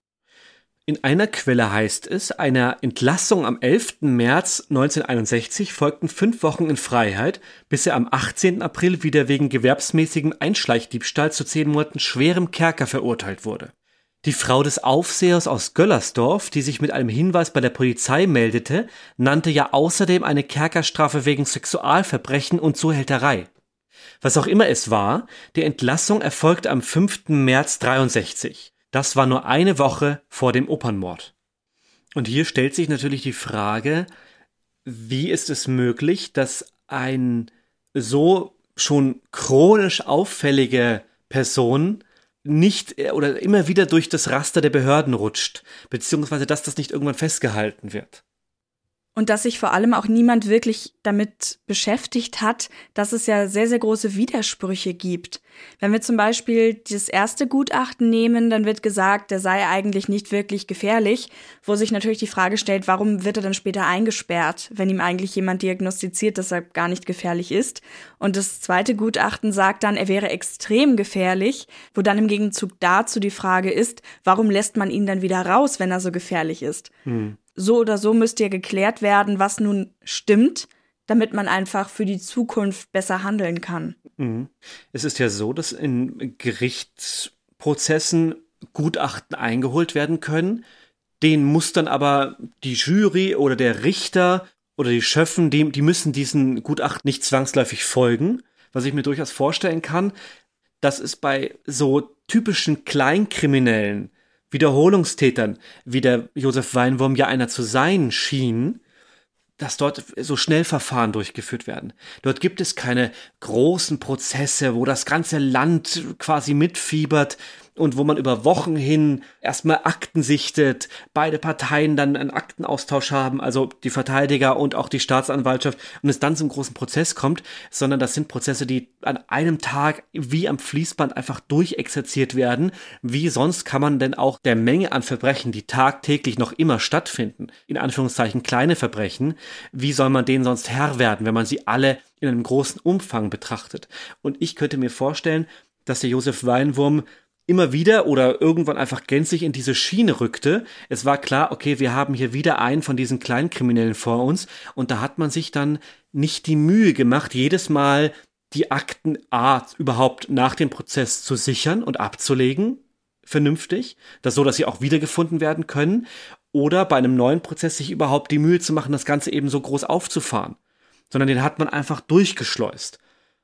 In einer Quelle heißt es, einer Entlassung am elften März neunzehnhunderteinundsechzig folgten fünf Wochen in Freiheit, bis er am achtzehnten April wieder wegen gewerbsmäßigem Einschleichdiebstahl zu zehn Monaten schwerem Kerker verurteilt wurde. Die Frau des Aufsehers aus Göllersdorf, die sich mit einem Hinweis bei der Polizei meldete, nannte ja außerdem eine Kerkerstrafe wegen Sexualverbrechen und Zuhälterei. Was auch immer es war, die Entlassung erfolgte am fünften März dreiundsechzig. Das war nur eine Woche vor dem Opernmord. Und hier stellt sich natürlich die Frage, wie ist es möglich, dass ein so schon chronisch auffällige Person nicht oder immer wieder durch das Raster der Behörden rutscht, beziehungsweise dass das nicht irgendwann festgehalten wird. Und dass sich vor allem auch niemand wirklich damit beschäftigt hat, dass es ja sehr, sehr große Widersprüche gibt. Wenn wir zum Beispiel das erste Gutachten nehmen, dann wird gesagt, der sei eigentlich nicht wirklich gefährlich, wo sich natürlich die Frage stellt, warum wird er dann später eingesperrt, wenn ihm eigentlich jemand diagnostiziert, dass er gar nicht gefährlich ist. Und das zweite Gutachten sagt dann, er wäre extrem gefährlich, wo dann im Gegenzug dazu die Frage ist, warum lässt man ihn dann wieder raus, wenn er so gefährlich ist? Hm. So oder so müsste ja geklärt werden, was nun stimmt, damit man einfach für die Zukunft besser handeln kann. Es ist ja so, dass in Gerichtsprozessen Gutachten eingeholt werden können. Denen muss dann aber die Jury oder der Richter oder die Schöffen, die, die müssen diesen Gutachten nicht zwangsläufig folgen. Was ich mir durchaus vorstellen kann, dass es bei so typischen Kleinkriminellen, Wiederholungstätern, wie der Josef Weinwurm ja einer zu sein schien, dass dort so Schnellverfahren durchgeführt werden. Dort gibt es keine großen Prozesse, wo das ganze Land quasi mitfiebert und wo man über Wochen hin erstmal Akten sichtet, beide Parteien dann einen Aktenaustausch haben, also die Verteidiger und auch die Staatsanwaltschaft, und es dann zum großen Prozess kommt, sondern das sind Prozesse, die an einem Tag wie am Fließband einfach durchexerziert werden. Wie sonst kann man denn auch der Menge an Verbrechen, die tagtäglich noch immer stattfinden, in Anführungszeichen kleine Verbrechen, wie soll man denen sonst Herr werden, wenn man sie alle in einem großen Umfang betrachtet? Und ich könnte mir vorstellen, dass der Josef Weinwurm immer wieder oder irgendwann einfach gänzlich in diese Schiene rückte. Es war klar, okay, wir haben hier wieder einen von diesen Kleinkriminellen vor uns, und da hat man sich dann nicht die Mühe gemacht, jedes Mal die Akten A überhaupt nach dem Prozess zu sichern und abzulegen, vernünftig, das so, dass sie auch wiedergefunden werden können, oder bei einem neuen Prozess sich überhaupt die Mühe zu machen, das Ganze eben so groß aufzufahren, sondern den hat man einfach durchgeschleust.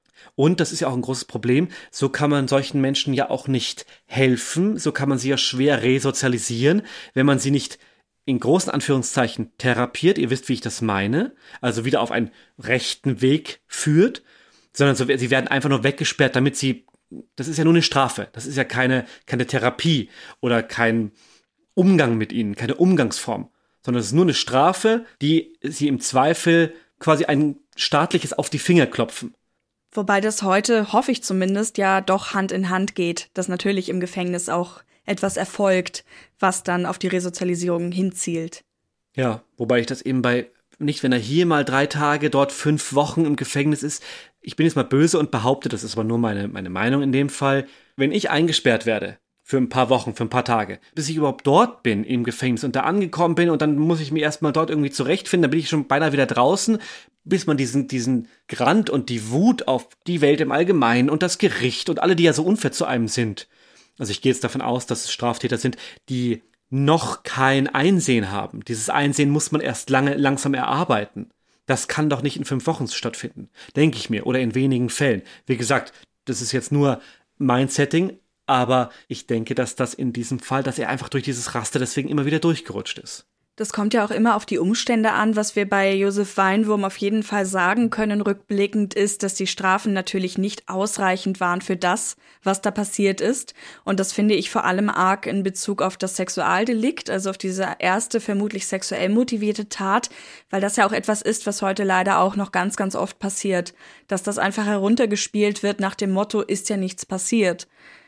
Und das ist ja auch ein großes Problem, so kann man solchen Menschen ja auch nicht helfen, so kann man sie ja schwer resozialisieren, wenn man sie nicht in großen Anführungszeichen therapiert, ihr wisst, wie ich das meine, also wieder auf einen rechten Weg führt, sondern so, sie werden einfach nur weggesperrt, damit sie, das ist ja nur eine Strafe, das ist ja keine, keine Therapie oder kein Umgang mit ihnen, keine Umgangsform, sondern es ist nur eine Strafe, die sie im Zweifel quasi ein staatliches auf die Finger klopfen. Wobei das heute, hoffe ich zumindest, ja doch Hand in Hand geht, dass natürlich im Gefängnis auch etwas erfolgt, was dann auf die Resozialisierung hinzielt. Ja, wobei ich das eben bei, nicht wenn er hier mal drei Tage, dort fünf Wochen im Gefängnis ist, ich bin jetzt mal böse und behaupte, das ist aber nur meine, meine Meinung in dem Fall, wenn ich eingesperrt werde, für ein paar Wochen, für ein paar Tage, bis ich überhaupt dort bin im Gefängnis und da angekommen bin und dann muss ich mich erstmal dort irgendwie zurechtfinden, dann bin ich schon beinahe wieder draußen, bis man diesen, diesen Grant und die Wut auf die Welt im Allgemeinen und das Gericht und alle, die ja so unfair zu einem sind. Also ich gehe jetzt davon aus, dass es Straftäter sind, die noch kein Einsehen haben. Dieses Einsehen muss man erst lange, langsam erarbeiten. Das kann doch nicht in fünf Wochen stattfinden, denke ich mir, oder in wenigen Fällen. Wie gesagt, das ist jetzt nur mein Setting, aber ich denke, dass das in diesem Fall, dass er einfach durch dieses Raster deswegen immer wieder durchgerutscht ist. Das kommt ja auch immer auf die Umstände an. Was wir bei Josef Weinwurm auf jeden Fall sagen können, rückblickend, ist, dass die Strafen natürlich nicht ausreichend waren für das, was da passiert ist. Und das finde ich vor allem arg in Bezug auf das Sexualdelikt, also auf diese erste vermutlich sexuell motivierte Tat, weil das ja auch etwas ist, was heute leider auch noch ganz, ganz oft passiert, dass das einfach heruntergespielt wird nach dem Motto, ist ja nichts passiert.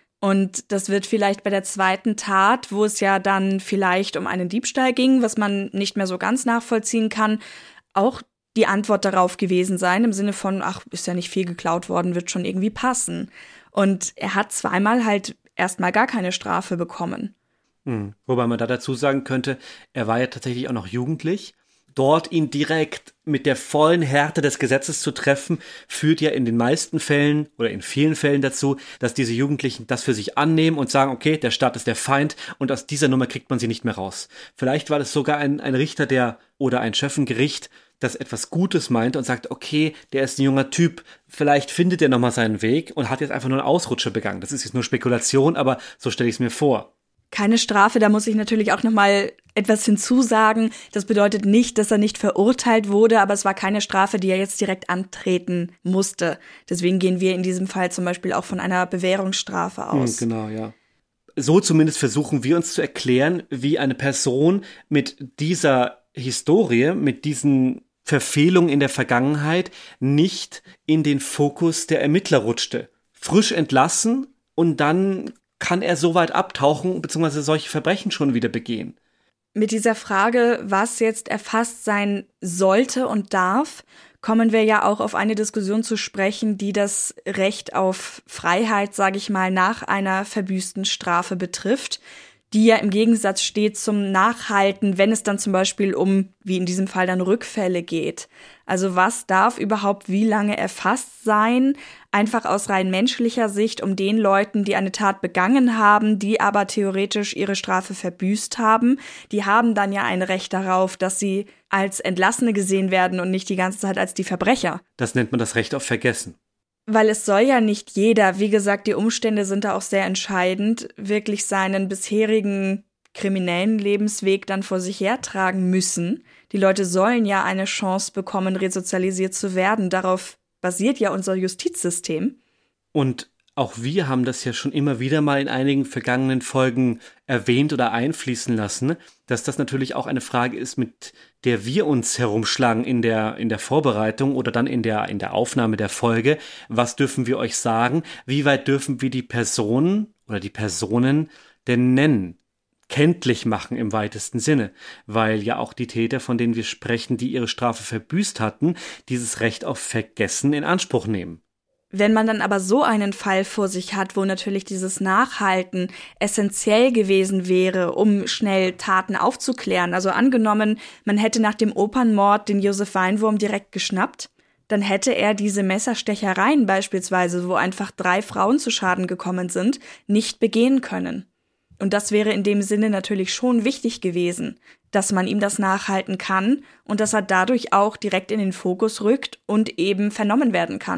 Und das wird vielleicht bei der zweiten Tat, wo es ja dann vielleicht um einen Diebstahl ging, was man nicht mehr so ganz nachvollziehen kann, auch die Antwort darauf gewesen sein, im Sinne von, ach, ist ja nicht viel geklaut worden, wird schon irgendwie passen. Und er hat zweimal halt erstmal gar keine Strafe bekommen. Hm. Wobei man da dazu sagen könnte, er war ja tatsächlich auch noch jugendlich. Dort ihn direkt mit der vollen Härte des Gesetzes zu treffen, führt ja in den meisten Fällen oder in vielen Fällen dazu, dass diese Jugendlichen das für sich annehmen und sagen, okay, der Staat ist der Feind und aus dieser Nummer kriegt man sie nicht mehr raus. Vielleicht war das sogar ein, ein Richter, der oder ein Schöffengericht, das etwas Gutes meint und sagt, okay, der ist ein junger Typ, vielleicht findet er nochmal seinen Weg und hat jetzt einfach nur einen Ausrutscher begangen. Das ist jetzt nur Spekulation, aber so stelle ich es mir vor. Keine Strafe, da muss ich natürlich auch nochmal etwas hinzusagen. Das bedeutet nicht, dass er nicht verurteilt wurde, aber es war keine Strafe, die er jetzt direkt antreten musste. Deswegen gehen wir in diesem Fall zum Beispiel auch von einer Bewährungsstrafe aus. Hm, genau, ja. So zumindest versuchen wir uns zu erklären, wie eine Person mit dieser Historie, mit diesen Verfehlungen in der Vergangenheit nicht in den Fokus der Ermittler rutschte. Frisch entlassen und dann kann er so weit abtauchen, beziehungsweise solche Verbrechen schon wieder begehen. Mit dieser Frage, was jetzt erfasst sein sollte und darf, kommen wir ja auch auf eine Diskussion zu sprechen, die das Recht auf Freiheit, sage ich mal, nach einer verbüßten Strafe betrifft, die ja im Gegensatz steht zum Nachhalten, wenn es dann zum Beispiel um, wie in diesem Fall, dann Rückfälle geht. Also was darf überhaupt wie lange erfasst sein, einfach aus rein menschlicher Sicht, um den Leuten, die eine Tat begangen haben, die aber theoretisch ihre Strafe verbüßt haben, die haben dann ja ein Recht darauf, dass sie als Entlassene gesehen werden und nicht die ganze Zeit als die Verbrecher. Das nennt man das Recht auf Vergessen. Weil es soll ja nicht jeder, wie gesagt, die Umstände sind da auch sehr entscheidend, wirklich seinen bisherigen kriminellen Lebensweg dann vor sich hertragen müssen. Die Leute sollen ja eine Chance bekommen, resozialisiert zu werden. Darauf basiert ja unser Justizsystem. Und auch wir haben das ja schon immer wieder mal in einigen vergangenen Folgen erwähnt oder einfließen lassen, dass das natürlich auch eine Frage ist, mit der wir uns herumschlagen in der, in der Vorbereitung oder dann in der, in der Aufnahme der Folge. Was dürfen wir euch sagen? Wie weit dürfen wir die Personen oder die Personen denn nennen? Kenntlich machen im weitesten Sinne, weil ja auch die Täter, von denen wir sprechen, die ihre Strafe verbüßt hatten, dieses Recht auf Vergessen in Anspruch nehmen. Wenn man dann aber so einen Fall vor sich hat, wo natürlich dieses Nachhalten essentiell gewesen wäre, um schnell Taten aufzuklären, also angenommen, man hätte nach dem Opernmord den Josef Weinwurm direkt geschnappt, dann hätte er diese Messerstechereien beispielsweise, wo einfach drei Frauen zu Schaden gekommen sind, nicht begehen können. Und das wäre in dem Sinne natürlich schon wichtig gewesen, dass man ihm das nachhalten kann und dass er dadurch auch direkt in den Fokus rückt und eben vernommen werden kann.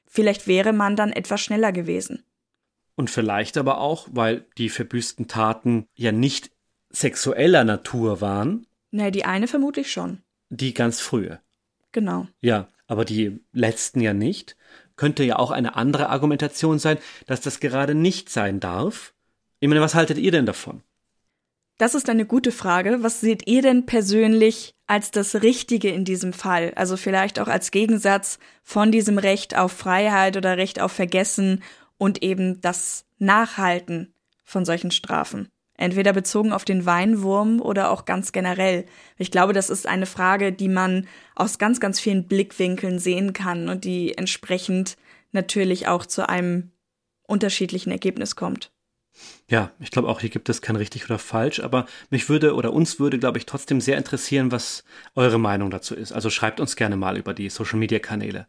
Vielleicht wäre man dann etwas schneller gewesen. Und vielleicht aber auch, weil die verbüßten Taten ja nicht sexueller Natur waren. Nee, die eine vermutlich schon. Die ganz frühe. Genau. Ja, aber die letzten ja nicht. Könnte ja auch eine andere Argumentation sein, dass das gerade nicht sein darf. Ich meine, was haltet ihr denn davon? Das ist eine gute Frage. Was seht ihr denn persönlich als das Richtige in diesem Fall? Also vielleicht auch als Gegensatz von diesem Recht auf Freiheit oder Recht auf Vergessen und eben das Nachhalten von solchen Strafen. Entweder bezogen auf den Weinwurm oder auch ganz generell. Ich glaube, das ist eine Frage, die man aus ganz, ganz vielen Blickwinkeln sehen kann und die entsprechend natürlich auch zu einem unterschiedlichen Ergebnis kommt. Ja, ich glaube auch, hier gibt es kein richtig oder falsch, aber mich würde oder uns würde, glaube ich, trotzdem sehr interessieren, was eure Meinung dazu ist. Also schreibt uns gerne mal über die Social-Media-Kanäle.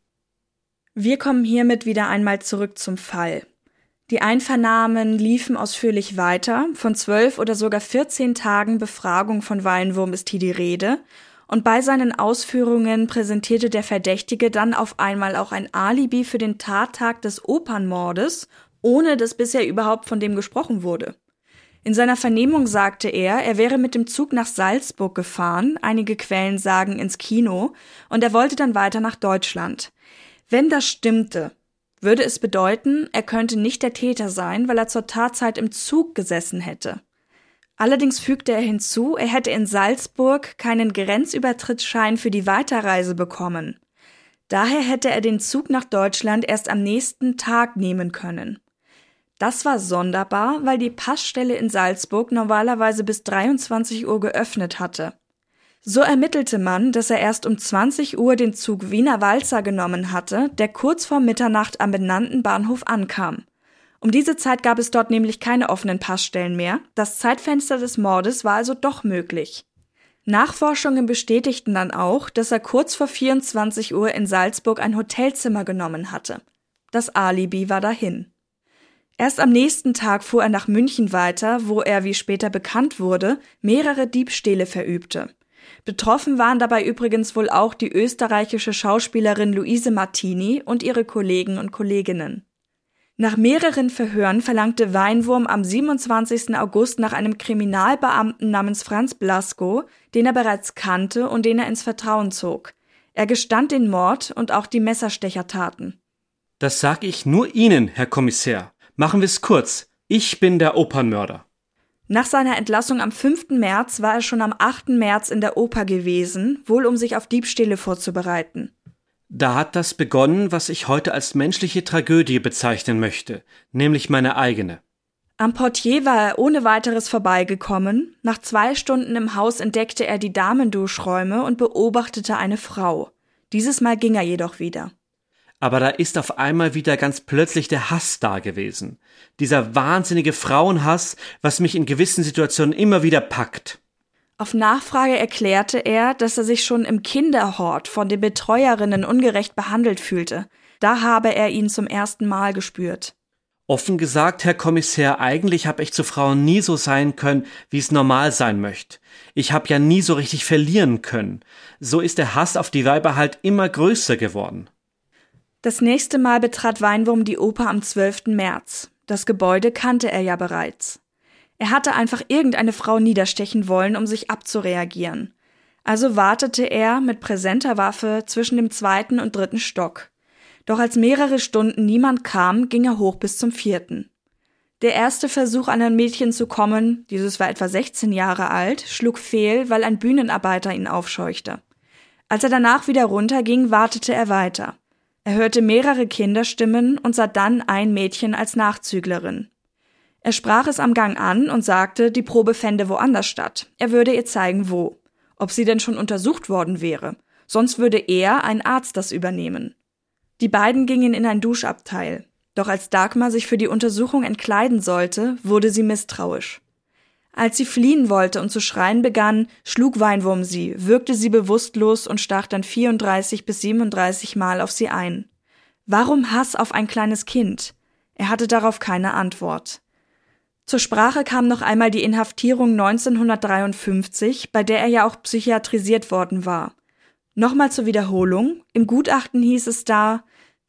Wir kommen hiermit wieder einmal zurück zum Fall. Die Einvernahmen liefen ausführlich weiter. Von zwölf oder sogar vierzehn Tagen Befragung von Weinwurm ist hier die Rede. Und bei seinen Ausführungen präsentierte der Verdächtige dann auf einmal auch ein Alibi für den Tattag des Opernmordes, ohne dass bisher überhaupt von dem gesprochen wurde. In seiner Vernehmung sagte er, er wäre mit dem Zug nach Salzburg gefahren, einige Quellen sagen ins Kino, und er wollte dann weiter nach Deutschland. Wenn das stimmte, würde es bedeuten, er könnte nicht der Täter sein, weil er zur Tatzeit im Zug gesessen hätte. Allerdings fügte er hinzu, er hätte in Salzburg keinen Grenzübertrittsschein für die Weiterreise bekommen. Daher hätte er den Zug nach Deutschland erst am nächsten Tag nehmen können. Das war sonderbar, weil die Passstelle in Salzburg normalerweise bis dreiundzwanzig Uhr geöffnet hatte. So ermittelte man, dass er erst um zwanzig Uhr den Zug Wiener Walzer genommen hatte, der kurz vor Mitternacht am benannten Bahnhof ankam. Um diese Zeit gab es dort nämlich keine offenen Passstellen mehr. Das Zeitfenster des Mordes war also doch möglich. Nachforschungen bestätigten dann auch, dass er kurz vor vierundzwanzig Uhr in Salzburg ein Hotelzimmer genommen hatte. Das Alibi war dahin. Erst am nächsten Tag fuhr er nach München weiter, wo er, wie später bekannt wurde, mehrere Diebstähle verübte. Betroffen waren dabei übrigens wohl auch die österreichische Schauspielerin Luise Martini und ihre Kollegen und Kolleginnen. Nach mehreren Verhören verlangte Weinwurm am siebenundzwanzigsten August nach einem Kriminalbeamten namens Franz Blasko, den er bereits kannte und den er ins Vertrauen zog. Er gestand den Mord und auch die Messerstechertaten. Das sag ich nur Ihnen, Herr Kommissär. Machen wir es kurz. Ich bin der Opernmörder. Nach seiner Entlassung am fünften März war er schon am achten März in der Oper gewesen, wohl um sich auf Diebstähle vorzubereiten. Da hat das begonnen, was ich heute als menschliche Tragödie bezeichnen möchte, nämlich meine eigene. Am Portier war er ohne weiteres vorbeigekommen. Nach zwei Stunden im Haus entdeckte er die Damenduschräume und beobachtete eine Frau. Dieses Mal ging er jedoch wieder. Aber da ist auf einmal wieder ganz plötzlich der Hass da gewesen. Dieser wahnsinnige Frauenhass, was mich in gewissen Situationen immer wieder packt. Auf Nachfrage erklärte er, dass er sich schon im Kinderhort von den Betreuerinnen ungerecht behandelt fühlte. Da habe er ihn zum ersten Mal gespürt. Offen gesagt, Herr Kommissär, eigentlich habe ich zu Frauen nie so sein können, wie es normal sein möchte. Ich habe ja nie so richtig verlieren können. So ist der Hass auf die Weiber halt immer größer geworden. Das nächste Mal betrat Weinwurm die Oper am zwölften März. Das Gebäude kannte er ja bereits. Er hatte einfach irgendeine Frau niederstechen wollen, um sich abzureagieren. Also wartete er mit präsenter Waffe zwischen dem zweiten und dritten Stock. Doch als mehrere Stunden niemand kam, ging er hoch bis zum vierten. Der erste Versuch, an ein Mädchen zu kommen, dieses war etwa sechzehn Jahre alt, schlug fehl, weil ein Bühnenarbeiter ihn aufscheuchte. Als er danach wieder runterging, wartete er weiter. Er hörte mehrere Kinderstimmen und sah dann ein Mädchen als Nachzüglerin. Er sprach es am Gang an und sagte, die Probe fände woanders statt. Er würde ihr zeigen, wo. Ob sie denn schon untersucht worden wäre. Sonst würde er, ein Arzt, das übernehmen. Die beiden gingen in ein Duschabteil. Doch als Dagmar sich für die Untersuchung entkleiden sollte, wurde sie misstrauisch. Als sie fliehen wollte und zu schreien begann, schlug Weinwurm sie, würgte sie bewusstlos und stach dann vierunddreißig bis siebenunddreißig Mal auf sie ein. Warum Hass auf ein kleines Kind? Er hatte darauf keine Antwort. Zur Sprache kam noch einmal die Inhaftierung neunzehnhundertdreiundfünfzig, bei der er ja auch psychiatrisiert worden war. Nochmal zur Wiederholung, im Gutachten hieß es da,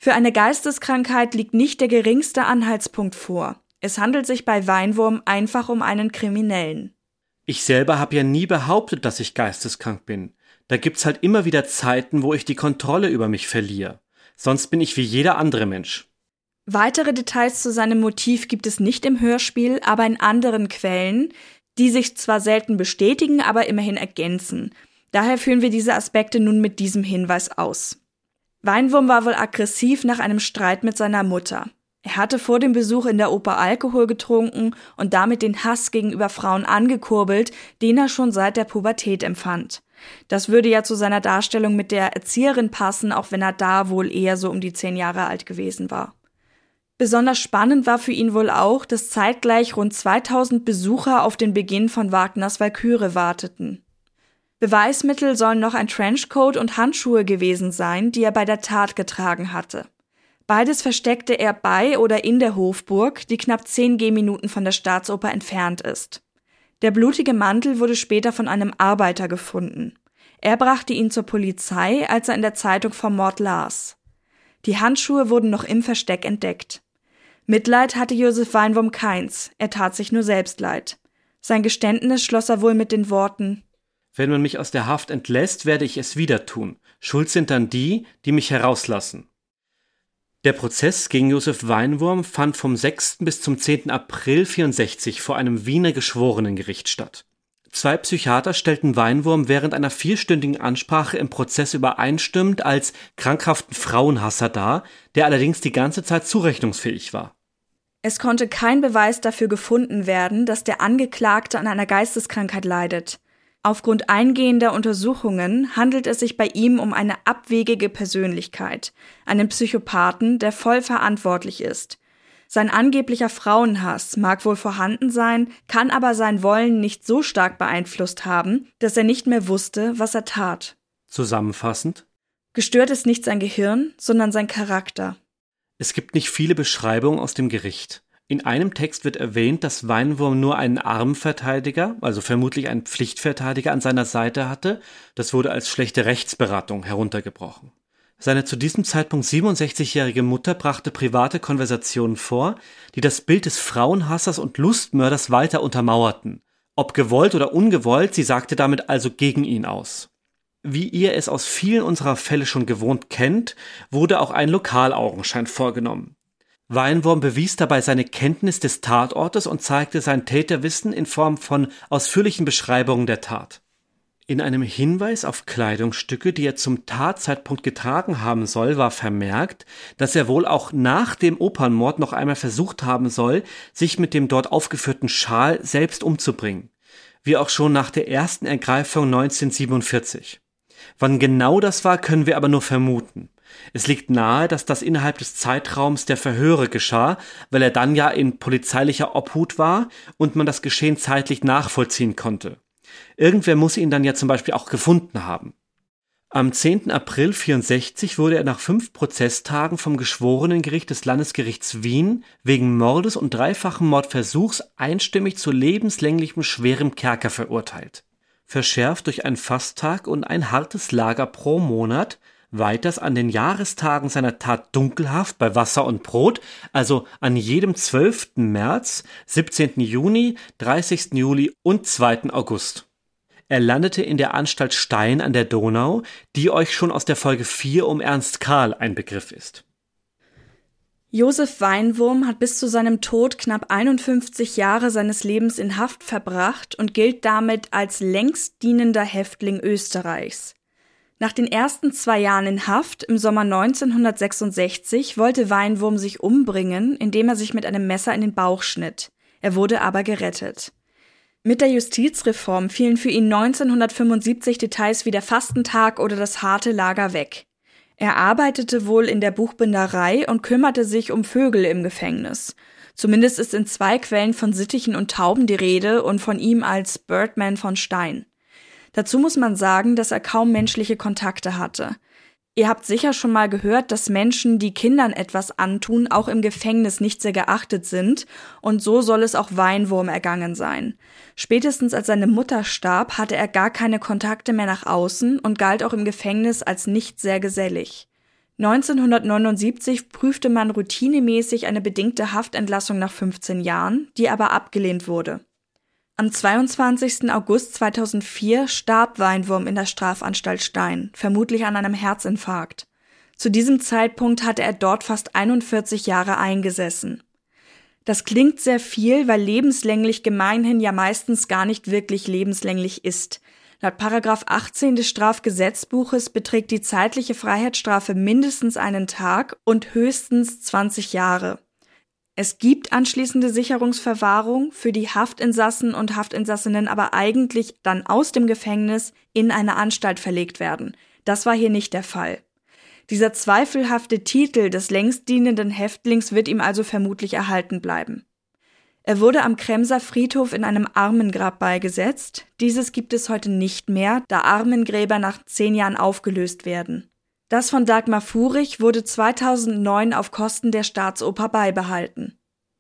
Für eine Geisteskrankheit liegt nicht der geringste Anhaltspunkt vor. Es handelt sich bei Weinwurm einfach um einen Kriminellen. Ich selber habe ja nie behauptet, dass ich geisteskrank bin. Da gibt's halt immer wieder Zeiten, wo ich die Kontrolle über mich verliere. Sonst bin ich wie jeder andere Mensch. Weitere Details zu seinem Motiv gibt es nicht im Hörspiel, aber in anderen Quellen, die sich zwar selten bestätigen, aber immerhin ergänzen. Daher führen wir diese Aspekte nun mit diesem Hinweis aus. Weinwurm war wohl aggressiv nach einem Streit mit seiner Mutter. Er hatte vor dem Besuch in der Oper Alkohol getrunken und damit den Hass gegenüber Frauen angekurbelt, den er schon seit der Pubertät empfand. Das würde ja zu seiner Darstellung mit der Erzieherin passen, auch wenn er da wohl eher so um die zehn Jahre alt gewesen war. Besonders spannend war für ihn wohl auch, dass zeitgleich rund zweitausend Besucher auf den Beginn von Wagners Walküre warteten. Beweismittel sollen noch ein Trenchcoat und Handschuhe gewesen sein, die er bei der Tat getragen hatte. Beides versteckte er bei oder in der Hofburg, die knapp zehn Gehminuten von der Staatsoper entfernt ist. Der blutige Mantel wurde später von einem Arbeiter gefunden. Er brachte ihn zur Polizei, als er in der Zeitung vom Mord las. Die Handschuhe wurden noch im Versteck entdeckt. Mitleid hatte Josef Weinwurm keins, er tat sich nur selbst leid. Sein Geständnis schloss er wohl mit den Worten: Wenn man mich aus der Haft entlässt, werde ich es wieder tun. Schuld sind dann die, die mich herauslassen. Der Prozess gegen Josef Weinwurm fand vom sechsten bis zum zehnten April vierundsechzig vor einem Wiener Geschworenengericht statt. Zwei Psychiater stellten Weinwurm während einer vierstündigen Ansprache im Prozess übereinstimmend als krankhaften Frauenhasser dar, der allerdings die ganze Zeit zurechnungsfähig war. Es konnte kein Beweis dafür gefunden werden, dass der Angeklagte an einer Geisteskrankheit leidet. Aufgrund eingehender Untersuchungen handelt es sich bei ihm um eine abwegige Persönlichkeit, einen Psychopathen, der voll verantwortlich ist. Sein angeblicher Frauenhass mag wohl vorhanden sein, kann aber sein Wollen nicht so stark beeinflusst haben, dass er nicht mehr wusste, was er tat. Zusammenfassend: Gestört ist nicht sein Gehirn, sondern sein Charakter. Es gibt nicht viele Beschreibungen aus dem Gericht. In einem Text wird erwähnt, dass Weinwurm nur einen Armverteidiger, also vermutlich einen Pflichtverteidiger, an seiner Seite hatte. Das wurde als schlechte Rechtsberatung heruntergebrochen. Seine zu diesem Zeitpunkt siebenundsechzigjährige Mutter brachte private Konversationen vor, die das Bild des Frauenhassers und Lustmörders weiter untermauerten. Ob gewollt oder ungewollt, sie sagte damit also gegen ihn aus. Wie ihr es aus vielen unserer Fälle schon gewohnt kennt, wurde auch ein Lokalaugenschein vorgenommen. Weinwurm bewies dabei seine Kenntnis des Tatortes und zeigte sein Täterwissen in Form von ausführlichen Beschreibungen der Tat. In einem Hinweis auf Kleidungsstücke, die er zum Tatzeitpunkt getragen haben soll, war vermerkt, dass er wohl auch nach dem Opernmord noch einmal versucht haben soll, sich mit dem dort aufgeführten Schal selbst umzubringen. Wie auch schon nach der ersten Ergreifung neunzehnhundertsiebenundvierzig. Wann genau das war, können wir aber nur vermuten. Es liegt nahe, dass das innerhalb des Zeitraums der Verhöre geschah, weil er dann ja in polizeilicher Obhut war und man das Geschehen zeitlich nachvollziehen konnte. Irgendwer muss ihn dann ja zum Beispiel auch gefunden haben. Am zehnten April vierundsechzig wurde er nach fünf Prozesstagen vom Geschworenengericht des Landesgerichts Wien wegen Mordes und dreifachen Mordversuchs einstimmig zu lebenslänglichem schwerem Kerker verurteilt. Verschärft durch einen Fasttag und ein hartes Lager pro Monat, weiters an den Jahrestagen seiner Tat Dunkelhaft bei Wasser und Brot, also an jedem zwölften März, siebzehnten Juni, dreißigsten Juli und zweiten August. Er landete in der Anstalt Stein an der Donau, die euch schon aus der Folge vier um Ernst Karl ein Begriff ist. Josef Weinwurm hat bis zu seinem Tod knapp einundfünfzig Jahre seines Lebens in Haft verbracht und gilt damit als längst dienender Häftling Österreichs. Nach den ersten zwei Jahren in Haft im Sommer neunzehnhundertsechsundsechzig wollte Weinwurm sich umbringen, indem er sich mit einem Messer in den Bauch schnitt. Er wurde aber gerettet. Mit der Justizreform fielen für ihn neunzehnhundertfünfundsiebzig Details wie der Fastentag oder das harte Lager weg. Er arbeitete wohl in der Buchbinderei und kümmerte sich um Vögel im Gefängnis. Zumindest ist in zwei Quellen von Sittichen und Tauben die Rede und von ihm als Birdman von Stein. Dazu muss man sagen, dass er kaum menschliche Kontakte hatte. Ihr habt sicher schon mal gehört, dass Menschen, die Kindern etwas antun, auch im Gefängnis nicht sehr geachtet sind, und so soll es auch Weinwurm ergangen sein. Spätestens als seine Mutter starb, hatte er gar keine Kontakte mehr nach außen und galt auch im Gefängnis als nicht sehr gesellig. neunzehnhundertneunundsiebzig prüfte man routinemäßig eine bedingte Haftentlassung nach fünfzehn Jahren, die aber abgelehnt wurde. Am zweiundzwanzigsten August zweitausendvier starb Weinwurm in der Strafanstalt Stein, vermutlich an einem Herzinfarkt. Zu diesem Zeitpunkt hatte er dort fast einundvierzig Jahre eingesessen. Das klingt sehr viel, weil lebenslänglich gemeinhin ja meistens gar nicht wirklich lebenslänglich ist. Laut Paragraph achtzehn des Strafgesetzbuches beträgt die zeitliche Freiheitsstrafe mindestens einen Tag und höchstens zwanzig Jahre. Es gibt anschließende Sicherungsverwahrung für die Haftinsassen und Haftinsassinnen, aber eigentlich dann aus dem Gefängnis in eine Anstalt verlegt werden. Das war hier nicht der Fall. Dieser zweifelhafte Titel des längst dienenden Häftlings wird ihm also vermutlich erhalten bleiben. Er wurde am Kremser Friedhof in einem Armengrab beigesetzt. Dieses gibt es heute nicht mehr, da Armengräber nach zehn Jahren aufgelöst werden. Das von Dagmar Furich wurde zweitausendneun auf Kosten der Staatsoper beibehalten.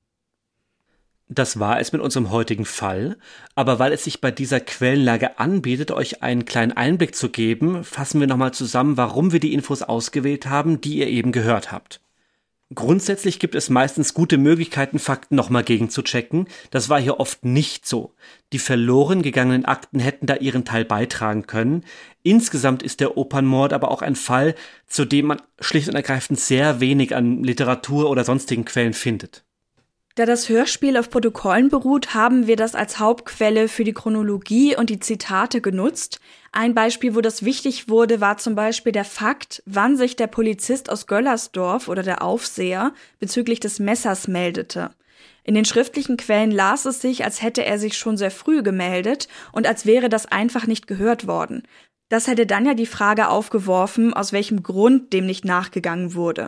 Das war es mit unserem heutigen Fall, aber weil es sich bei dieser Quellenlage anbietet, euch einen kleinen Einblick zu geben, fassen wir nochmal zusammen, warum wir die Infos ausgewählt haben, die ihr eben gehört habt. Grundsätzlich gibt es meistens gute Möglichkeiten, Fakten nochmal gegenzuchecken. Das war hier oft nicht so. Die verloren gegangenen Akten hätten da ihren Teil beitragen können. Insgesamt ist der Opernmord aber auch ein Fall, zu dem man schlicht und ergreifend sehr wenig an Literatur oder sonstigen Quellen findet. Da das Hörspiel auf Protokollen beruht, haben wir das als Hauptquelle für die Chronologie und die Zitate genutzt. Ein Beispiel, wo das wichtig wurde, war zum Beispiel der Fakt, wann sich der Polizist aus Göllersdorf oder der Aufseher bezüglich des Messers meldete. In den schriftlichen Quellen las es sich, als hätte er sich schon sehr früh gemeldet und als wäre das einfach nicht gehört worden. Das hätte dann ja die Frage aufgeworfen, aus welchem Grund dem nicht nachgegangen wurde.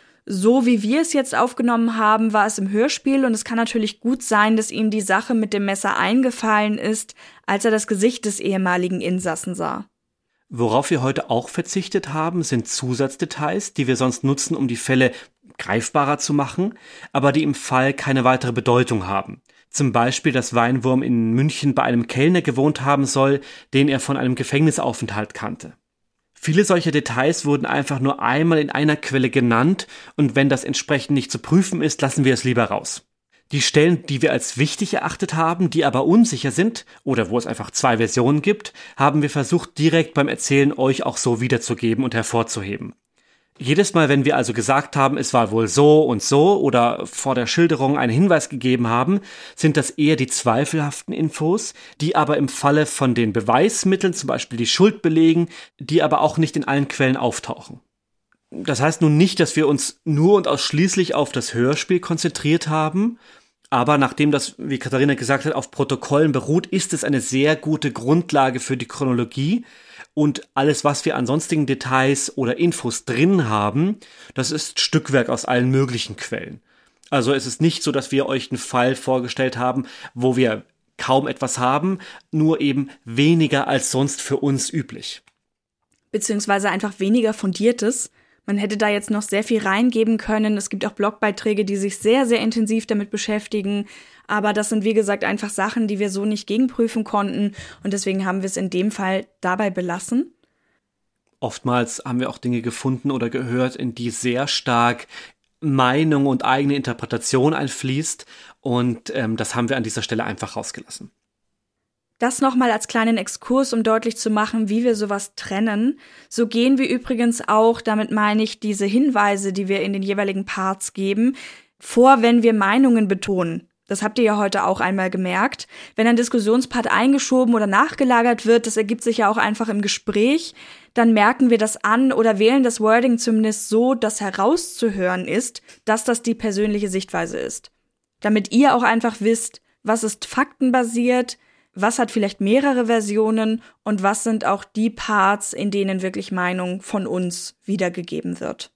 So wie wir es jetzt aufgenommen haben, war es im Hörspiel und es kann natürlich gut sein, dass ihm die Sache mit dem Messer eingefallen ist, als er das Gesicht des ehemaligen Insassen sah. Worauf wir heute auch verzichtet haben, sind Zusatzdetails, die wir sonst nutzen, um die Fälle greifbarer zu machen, aber die im Fall keine weitere Bedeutung haben. Zum Beispiel, dass Weinwurm in München bei einem Kellner gewohnt haben soll, den er von einem Gefängnisaufenthalt kannte. Viele solcher Details wurden einfach nur einmal in einer Quelle genannt und wenn das entsprechend nicht zu prüfen ist, lassen wir es lieber raus. Die Stellen, die wir als wichtig erachtet haben, die aber unsicher sind oder wo es einfach zwei Versionen gibt, haben wir versucht, direkt beim Erzählen euch auch so wiederzugeben und hervorzuheben. Jedes Mal, wenn wir also gesagt haben, es war wohl so und so oder vor der Schilderung einen Hinweis gegeben haben, sind das eher die zweifelhaften Infos, die aber im Falle von den Beweismitteln, zum Beispiel die Schuld belegen, die aber auch nicht in allen Quellen auftauchen. Das heißt nun nicht, dass wir uns nur und ausschließlich auf das Hörspiel konzentriert haben, aber nachdem das, wie Katharina gesagt hat, auf Protokollen beruht, ist es eine sehr gute Grundlage für die Chronologie. Und alles, was wir an sonstigen Details oder Infos drin haben, das ist Stückwerk aus allen möglichen Quellen. Also es ist nicht so, dass wir euch einen Fall vorgestellt haben, wo wir kaum etwas haben, nur eben weniger als sonst für uns üblich. Beziehungsweise einfach weniger Fundiertes. Man hätte da jetzt noch sehr viel reingeben können. Es gibt auch Blogbeiträge, die sich sehr, sehr intensiv damit beschäftigen. Aber das sind, wie gesagt, einfach Sachen, die wir so nicht gegenprüfen konnten. Und deswegen haben wir es in dem Fall dabei belassen. Oftmals haben wir auch Dinge gefunden oder gehört, in die sehr stark Meinung und eigene Interpretation einfließt. Und ähm, das haben wir an dieser Stelle einfach rausgelassen. Das nochmal als kleinen Exkurs, um deutlich zu machen, wie wir sowas trennen. So gehen wir übrigens auch, damit meine ich diese Hinweise, die wir in den jeweiligen Parts geben, vor, wenn wir Meinungen betonen. Das habt ihr ja heute auch einmal gemerkt. Wenn ein Diskussionspart eingeschoben oder nachgelagert wird, das ergibt sich ja auch einfach im Gespräch, dann merken wir das an oder wählen das Wording zumindest so, dass herauszuhören ist, dass das die persönliche Sichtweise ist. Damit ihr auch einfach wisst, was ist faktenbasiert, was hat vielleicht mehrere Versionen und was sind auch die Parts, in denen wirklich Meinung von uns wiedergegeben wird.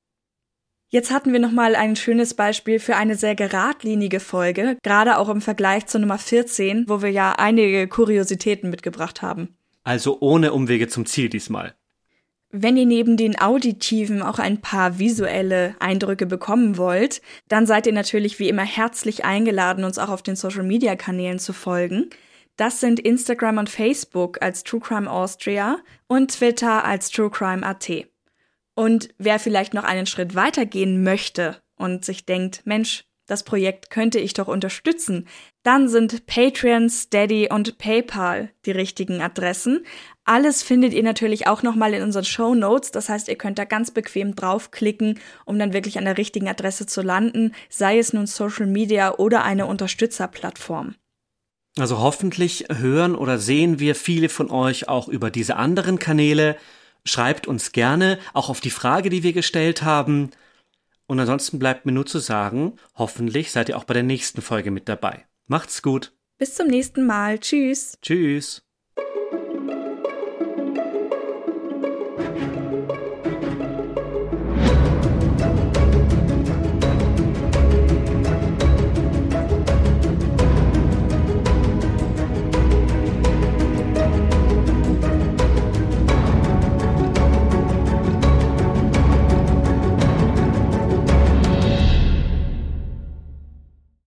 Jetzt hatten wir nochmal ein schönes Beispiel für eine sehr geradlinige Folge, gerade auch im Vergleich zur Nummer vierzehn, wo wir ja einige Kuriositäten mitgebracht haben. Also ohne Umwege zum Ziel diesmal. Wenn ihr neben den auditiven auch ein paar visuelle Eindrücke bekommen wollt, dann seid ihr natürlich wie immer herzlich eingeladen, uns auch auf den Social-Media-Kanälen zu folgen. Das sind Instagram und Facebook als True Crime Austria und Twitter als True Crime Punkt at. Und wer vielleicht noch einen Schritt weiter gehen möchte und sich denkt, Mensch, das Projekt könnte ich doch unterstützen, dann sind Patreon, Steady und PayPal die richtigen Adressen. Alles findet ihr natürlich auch nochmal in unseren Shownotes, das heißt, ihr könnt da ganz bequem draufklicken, um dann wirklich an der richtigen Adresse zu landen, sei es nun Social Media oder eine Unterstützerplattform. Also hoffentlich hören oder sehen wir viele von euch auch über diese anderen Kanäle. Schreibt uns gerne, auch auf die Frage, die wir gestellt haben. Und ansonsten bleibt mir nur zu sagen, hoffentlich seid ihr auch bei der nächsten Folge mit dabei. Macht's gut. Bis zum nächsten Mal. Tschüss. Tschüss.